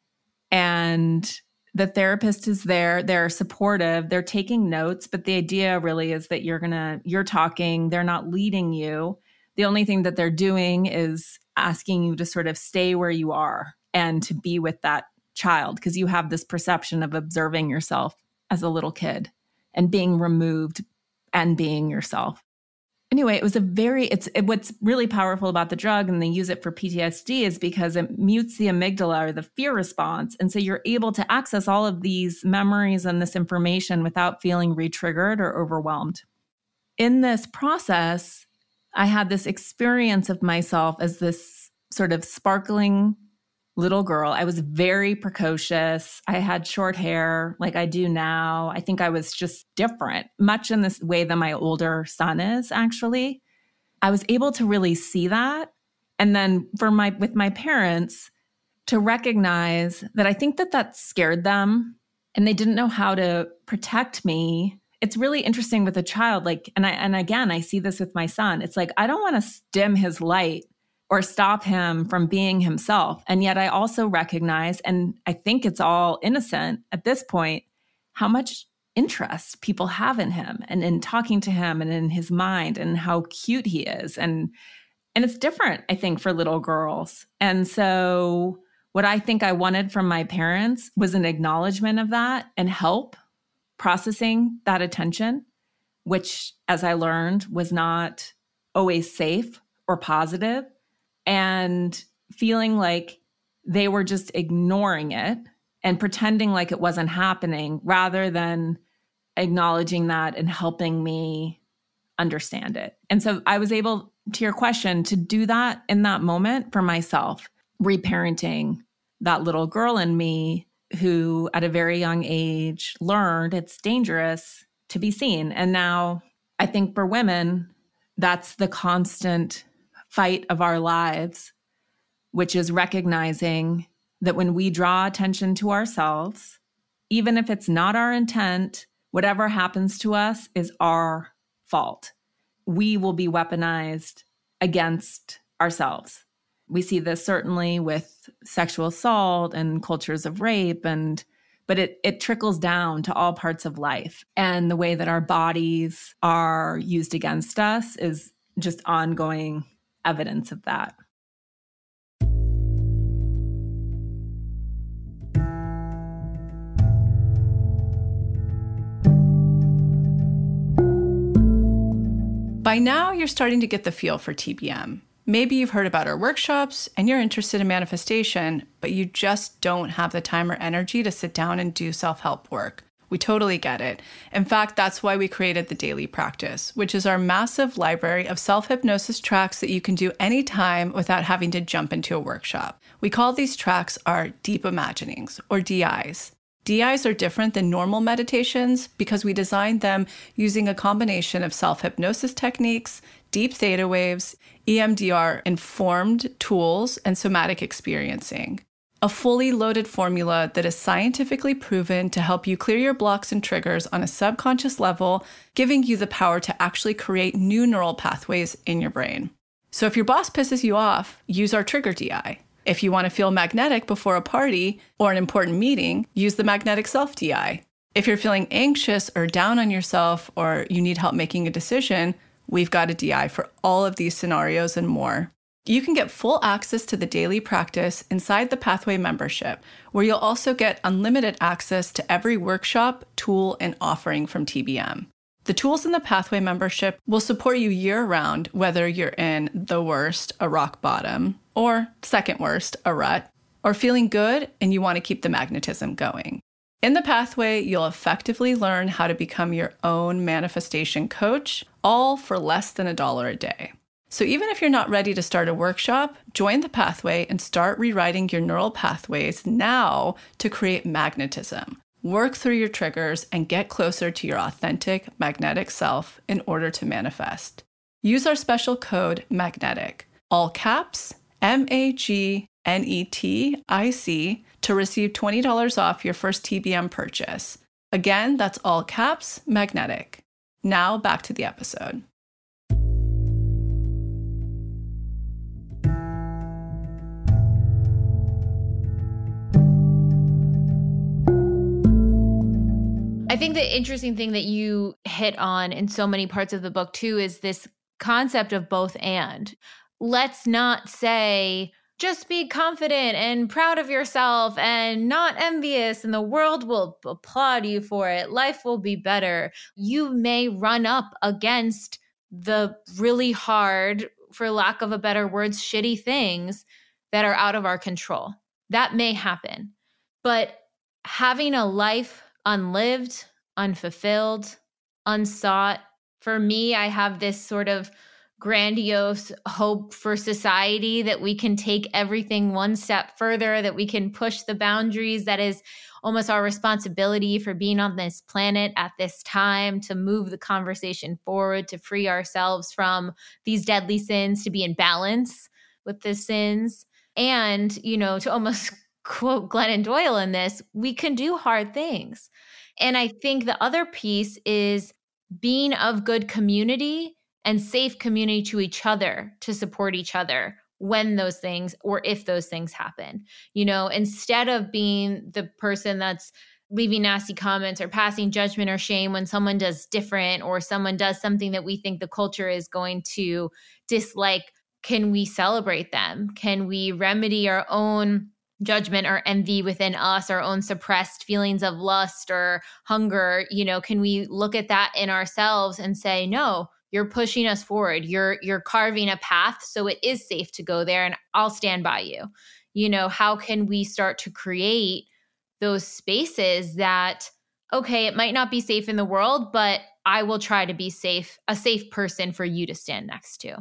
And the therapist is there. They're supportive. They're taking notes. But the idea really is that you're going to, you're talking. They're not leading you. The only thing that they're doing is asking you to sort of stay where you are and to be with that child because you have this perception of observing yourself as a little kid and being removed and being yourself. Anyway, it was a very, it's it, what's really powerful about the drug, and they use it for P T S D, is because it mutes the amygdala or the fear response. And so you're able to access all of these memories and this information without feeling re-triggered or overwhelmed. In this process, I had this experience of myself as this sort of sparkling little girl. I was very precocious. I had short hair like I do now. I think I was just different, much in this way that my older son is, actually. I was able to really see that. And then for my with my parents, to recognize that I think that that scared them and they didn't know how to protect me. It's really interesting with a child. Like, and I and again, I see this with my son. It's like, I don't want to dim his light or stop him from being himself. And yet I also recognize, and I think it's all innocent at this point, how much interest people have in him and in talking to him and in his mind and how cute he is. And, and it's different, I think, for little girls. And so what I think I wanted from my parents was an acknowledgement of that and help processing that attention, which, as I learned, was not always safe or positive. And feeling like they were just ignoring it and pretending like it wasn't happening rather than acknowledging that and helping me understand it. And so I was able, to your question, to do that in that moment for myself, reparenting that little girl in me who at a very young age learned it's dangerous to be seen. And now I think for women, that's the constant fight of our lives, which is recognizing that when we draw attention to ourselves, even if it's not our intent, whatever happens to us is our fault. We will be weaponized against ourselves. We see this certainly with sexual assault and cultures of rape, and but it it trickles down to all parts of life. And the way that our bodies are used against us is just ongoing evidence of that. By now, you're starting to get the feel for T B M. Maybe you've heard about our workshops and you're interested in manifestation, but you just don't have the time or energy to sit down and do self-help work. We totally get it. In fact, that's why we created the Daily Practice, which is our massive library of self-hypnosis tracks that you can do anytime without having to jump into a workshop. We call these tracks our Deep Imaginings, or D Is. D Is are different than normal meditations because we designed them using a combination of self-hypnosis techniques, deep theta waves, E M D R-informed tools, and somatic experiencing. A fully loaded formula that is scientifically proven to help you clear your blocks and triggers on a subconscious level, giving you the power to actually create new neural pathways in your brain. So if your boss pisses you off, use our Trigger D I. If you want to feel magnetic before a party or an important meeting, use the Magnetic Self D I. If you're feeling anxious or down on yourself or you need help making a decision, we've got a D I for all of these scenarios and more. You can get full access to the daily practice inside the Pathway membership, where you'll also get unlimited access to every workshop, tool, and offering from T B M. The tools in the Pathway membership will support you year-round, whether you're in the worst, a rock bottom, or second worst, a rut, or feeling good and you want to keep the magnetism going. In the Pathway, you'll effectively learn how to become your own manifestation coach, all for less than a dollar a day. So even if you're not ready to start a workshop, join the Pathway and start rewriting your neural pathways now to create magnetism. Work through your triggers and get closer to your authentic magnetic self in order to manifest. Use our special code MAGNETIC, all caps, M A G N E T I C, to receive twenty dollars off your first T B M purchase. Again, that's all caps, MAGNETIC. Now back to the episode. I think the interesting thing that you hit on in so many parts of the book too is this concept of both and. Let's not say, just be confident and proud of yourself and not envious and the world will applaud you for it. Life will be better. You may run up against the really hard, for lack of a better word, shitty things that are out of our control. That may happen. But having a life unlived, unfulfilled, unsought. For me, I have this sort of grandiose hope for society that we can take everything one step further, that we can push the boundaries. That is almost our responsibility for being on this planet at this time, to move the conversation forward, to free ourselves from these deadly sins, to be in balance with the sins. And, you know, to almost quote Glennon Doyle in this, we can do hard things. And I think the other piece is being of good community and safe community to each other, to support each other when those things, or if those things happen. You know, instead of being the person that's leaving nasty comments or passing judgment or shame when someone does different or someone does something that we think the culture is going to dislike, can we celebrate them? Can we remedy our own judgment or envy within us, our own suppressed feelings of lust or hunger? You know, can we look at that in ourselves and say, no, you're pushing us forward. You're, you're carving a path so it is safe to go there and I'll stand by you. You know, how can we start to create those spaces that, okay, it might not be safe in the world, but I will try to be safe, a safe person for you to stand next to.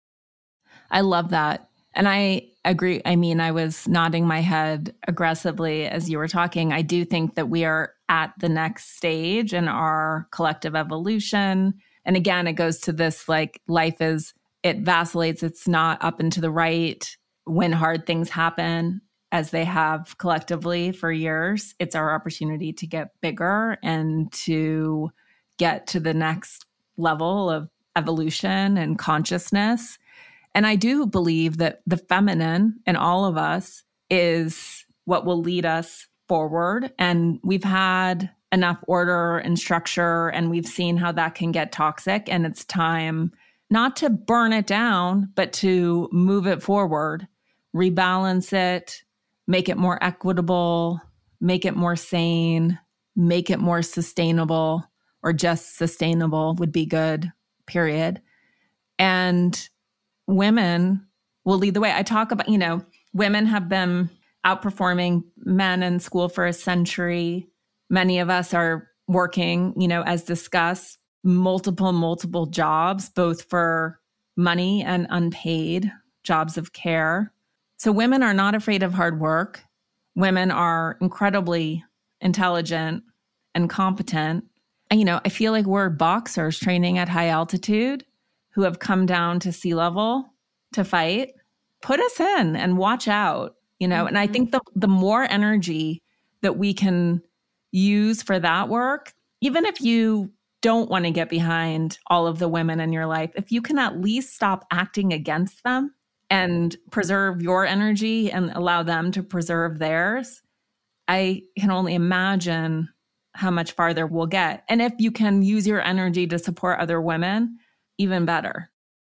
I love that. And I agree. I mean, I was nodding my head aggressively as you were talking. I do think that we are at the next stage in our collective evolution. And again, it goes to this, like, life is, it vacillates. It's not up and to the right when hard things happen, as they have collectively for years. It's our opportunity to get bigger and to get to the next level of evolution and consciousness. And I do believe that the feminine in all of us is what will lead us forward. And we've had enough order and structure, and we've seen how that can get toxic. And it's time not to burn it down, but to move it forward, rebalance it, make it more equitable, make it more sane, make it more sustainable, or just sustainable would be good, period. And women will lead the way. I talk about, you know, women have been outperforming men in school for a century. Many of us are working, you know, as discussed, multiple, multiple jobs, both for money and unpaid jobs of care. So women are not afraid of hard work. Women are incredibly intelligent and competent. And, you know, I feel like we're boxers training at high altitude who have come down to sea level to fight. Put us in and watch out, you know. Mm-hmm. And I think the the more energy that we can use for that work, even if you don't want to get behind all of the women in your life, if you can at least stop acting against them and preserve your energy and allow them to preserve theirs, I can only imagine how much farther we'll get. And if you can use your energy to support other women, even better.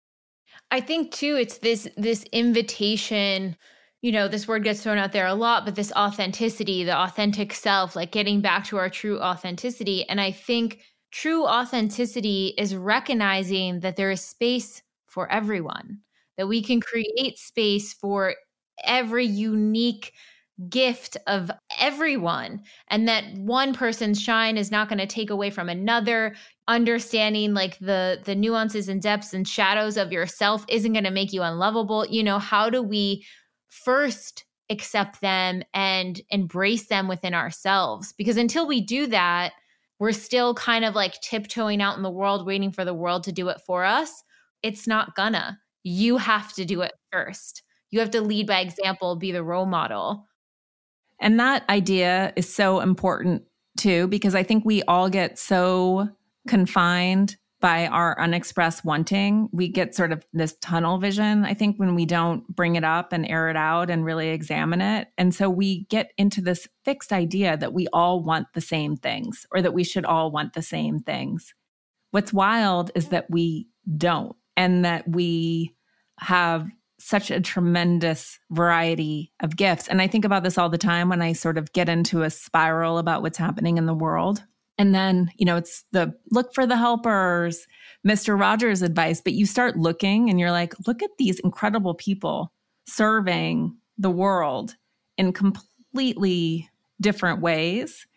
I think too, it's this this invitation, you know, this word gets thrown out there a lot, but this authenticity, the authentic self, like getting back to our true authenticity. And I think true authenticity is recognizing that there is space for everyone, that we can create space for every unique gift of everyone, and that one person's shine is not going to take away from another. Understanding like the the nuances and depths and shadows of yourself isn't going to make you unlovable. You know, how do we first accept them and embrace them within ourselves? Because until we do that, we're still kind of like tiptoeing out in the world, waiting for the world to do it for us. It's not gonna. You have to do it first. You have to lead by example, be the role model. And that idea is so important too, because I think we all get so confined by our unexpressed wanting. We get sort of this tunnel vision, I think, when we don't bring it up and air it out and really examine it. And so we get into this fixed idea that we all want the same things, or that we should all want the same things. What's wild is that we don't, and that we have such a tremendous variety of gifts. And I think about this all the time when I sort of get into a spiral about what's happening in the world. And then, you know, it's the look for the helpers, Mister Rogers advice, but you start looking and you're like, look at these incredible people serving the world in completely different ways.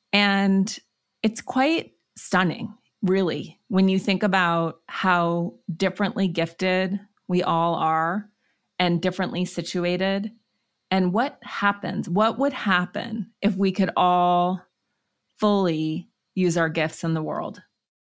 And it's quite stunning, really, when you think about how differently gifted we all are and differently situated. And what happens, what would happen if we could all fully use our gifts in the world?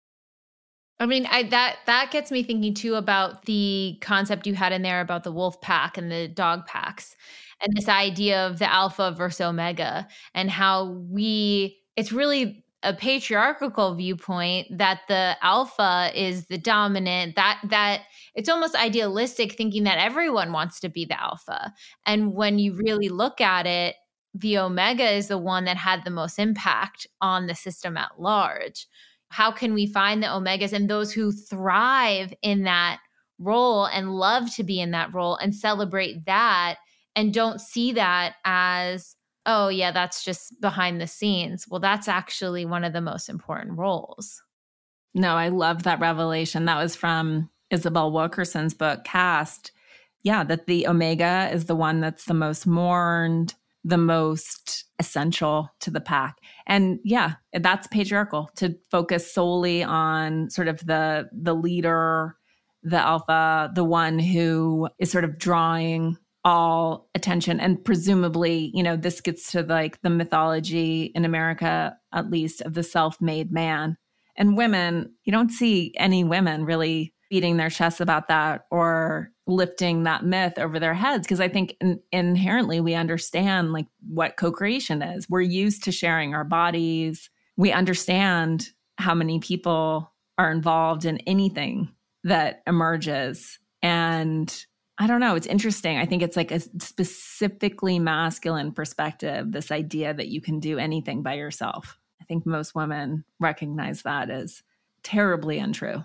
I mean, I, that that gets me thinking too about the concept you had in there about the wolf pack and the dog packs, and this idea of the alpha versus omega, and how we, it's really a patriarchal viewpoint that the alpha is the dominant, that that it's almost idealistic thinking that everyone wants to be the alpha. And when you really look at it, the omega is the one that had the most impact on the system at large. How can we find the omegas and those who thrive in that role and love to be in that role and celebrate that, and don't see that as, oh yeah, that's just behind the scenes? Well, that's actually one of the most important roles. No, I love that revelation. That was from Isabel Wilkerson's book, Caste. Yeah, that the omega is the one that's the most mourned, the most essential to the pack. And yeah, that's patriarchal, to focus solely on sort of the the leader, the alpha, the one who is sort of drawing all attention. And presumably, you know, this gets to like the mythology in America, at least, of the self-made man. And women, you don't see any women really beating their chests about that or lifting that myth over their heads. Because I think in, inherently we understand like what co-creation is. We're used to sharing our bodies. We understand how many people are involved in anything that emerges. And I don't know, it's interesting. I think it's like a specifically masculine perspective, this idea that you can do anything by yourself. I think most women recognize that as terribly untrue.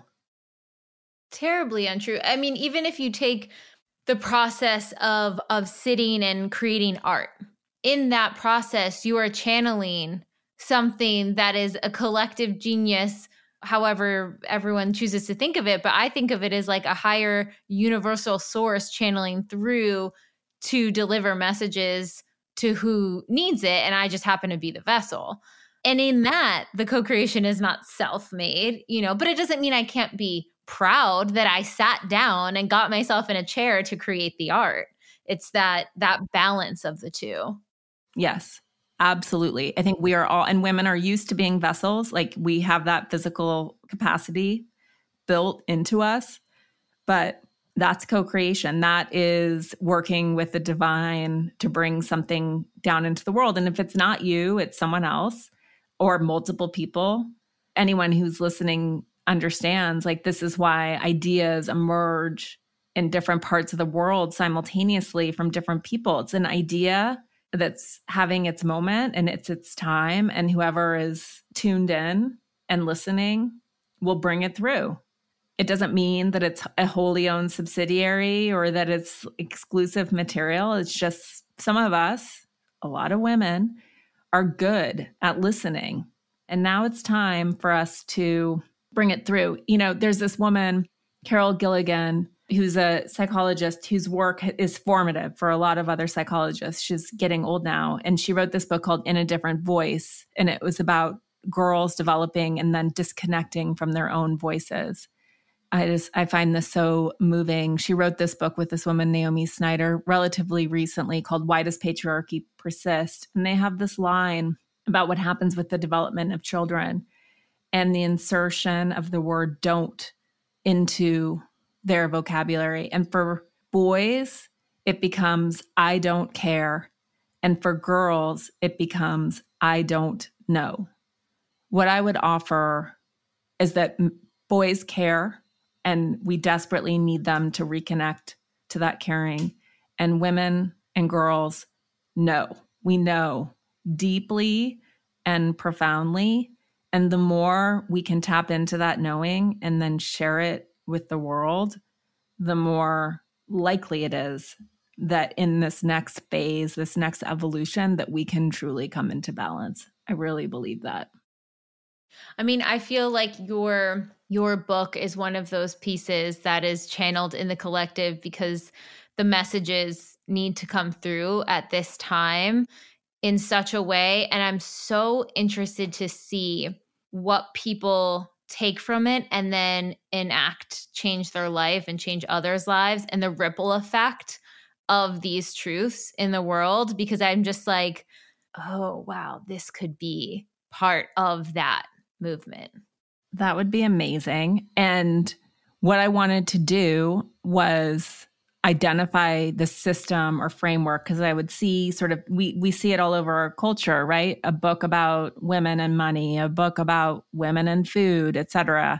Terribly untrue. I mean, even if you take the process of of sitting and creating art, in that process, you are channeling something that is a collective genius, however everyone chooses to think of it. But I think of it as like a higher universal source channeling through to deliver messages to who needs it. And I just happen to be the vessel. And in that, the co-creation is not self-made, you know, but it doesn't mean I can't be proud that I sat down and got myself in a chair to create the art. It's that that balance of the two. Yes. Absolutely. I think we are all, and women are used to being vessels. Like we have that physical capacity built into us, but that's co-creation. That is working with the divine to bring something down into the world. And if it's not you, it's someone else or multiple people. Anyone who's listening understands, like, this is why ideas emerge in different parts of the world simultaneously from different people. It's an idea that's having its moment and it's its time, and whoever is tuned in and listening will bring it through. It doesn't mean that it's a wholly owned subsidiary or that it's exclusive material. It's just some of us, a lot of women, are good at listening. And now it's time for us to bring it through. You know, there's this woman, Carol Gilligan, who's a psychologist whose work is formative for a lot of other psychologists. She's getting old now. And she wrote this book called In a Different Voice. And it was about girls developing and then disconnecting from their own voices. I just, I find this so moving. She wrote this book with this woman, Naomi Snyder, relatively recently called Why Does Patriarchy Persist? And they have this line about what happens with the development of children and the insertion of the word don't into their vocabulary. And for boys, it becomes, I don't care. And for girls, it becomes, I don't know. What I would offer is that boys care, and we desperately need them to reconnect to that caring. And women and girls know. We know deeply and profoundly. And the more we can tap into that knowing and then share it with the world, the more likely it is that in this next phase, this next evolution, that we can truly come into balance. I really believe that. I mean, I feel like your your book is one of those pieces that is channeled in the collective because the messages need to come through at this time in such a way. And I'm so interested to see what people take from it and then enact, change their life and change others' lives, and the ripple effect of these truths in the world, because I'm just like, oh, wow, this could be part of that movement. That would be amazing. And what I wanted to do was identify the system or framework, because I would see sort of, we we see it all over our culture, right? A book about women and money, a book about women and food, et cetera.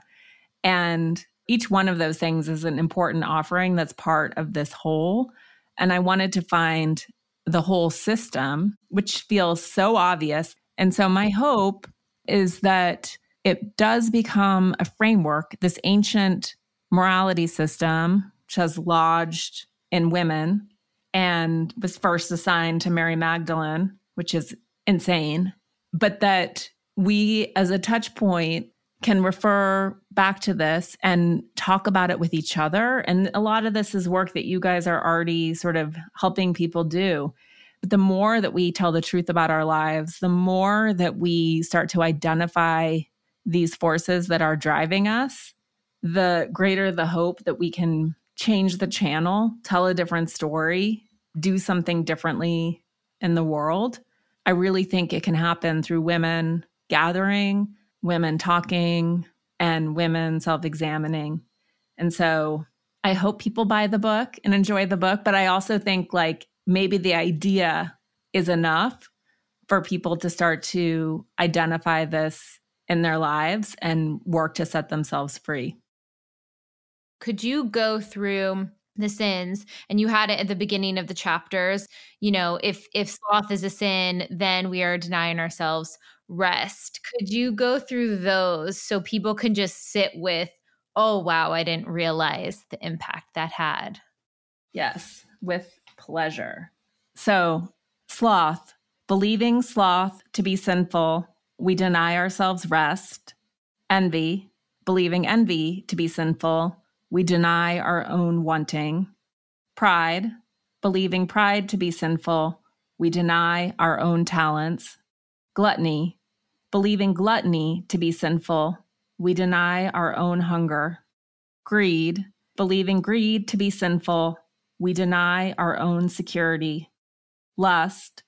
And each one of those things is an important offering that's part of this whole. And I wanted to find the whole system, which feels so obvious. And so my hope is that it does become a framework, this ancient morality system, which has lodged in women and was first assigned to Mary Magdalene, which is insane, but that we as a touch point can refer back to this and talk about it with each other. And a lot of this is work that you guys are already sort of helping people do. But the more that we tell the truth about our lives, the more that we start to identify these forces that are driving us, the greater the hope that we can change the channel, tell a different story, do something differently in the world. I really think it can happen through women gathering, women talking, and women self-examining. And so I hope people buy the book and enjoy the book, but I also think like maybe the idea is enough for people to start to identify this in their lives and work to set themselves free. Could you go through the sins? And you had it at the beginning of the chapters. You know, if if sloth is a sin, then we are denying ourselves rest. Could you go through those so people can just sit with, oh, wow, I didn't realize the impact that had? Yes, with pleasure. So sloth, believing sloth to be sinful, we deny ourselves rest. Envy, believing envy to be sinful, we deny our own wanting. Pride, believing pride to be sinful, we deny our own talents. Gluttony, believing gluttony to be sinful, we deny our own hunger. Greed, believing greed to be sinful, we deny our own security. Lust,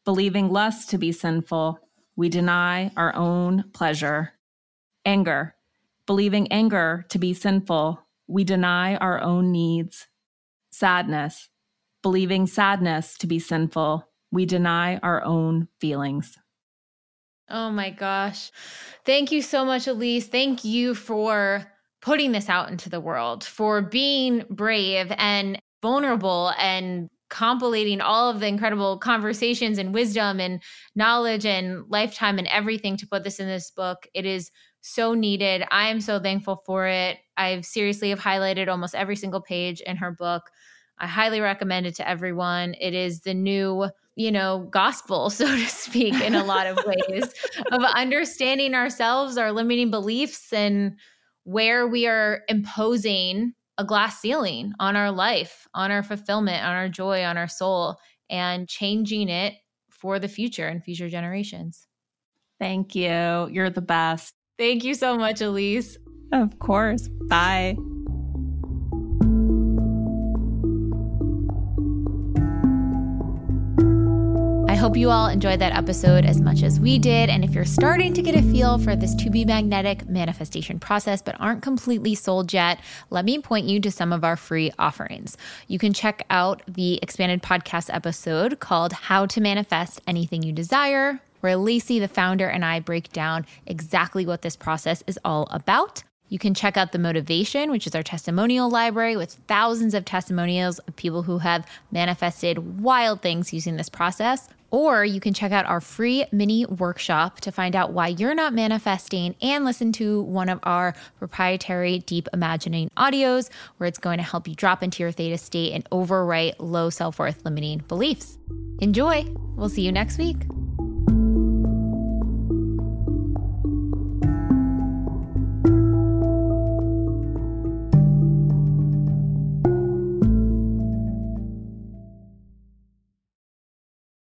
Believing lust to be sinful, we deny our own pleasure. Anger. Believing anger to be sinful, we deny our own needs. Sadness. Believing sadness to be sinful, we deny our own feelings. Oh my gosh. Thank you so much, Elise. Thank you for putting this out into the world, for being brave and vulnerable and compilating all of the incredible conversations and wisdom and knowledge and lifetime and everything to put this in this book. It is so needed. I am so thankful for it. I've seriously have highlighted almost every single page in her book. I highly recommend it to everyone. It is the new, you know, gospel, so to speak, in a lot of ways of understanding ourselves, our limiting beliefs, and where we are imposing a glass ceiling on our life, on our fulfillment, on our joy, on our soul, and changing it for the future and future generations. Thank you. You're the best. Thank you so much, Elise. Of course. Bye. I hope you all enjoyed that episode as much as we did. And if you're starting to get a feel for this to be magnetic manifestation process, but aren't completely sold yet, let me point you to some of our free offerings. You can check out the expanded podcast episode called How to Manifest Anything You Desire, where Lacey, the founder, and I break down exactly what this process is all about. You can check out The Motivation, which is our testimonial library with thousands of testimonials of people who have manifested wild things using this process. Or you can check out our free mini workshop to find out why you're not manifesting and listen to one of our proprietary Deep Imagining audios, where it's going to help you drop into your theta state and overwrite low self-worth limiting beliefs. Enjoy. We'll see you next week.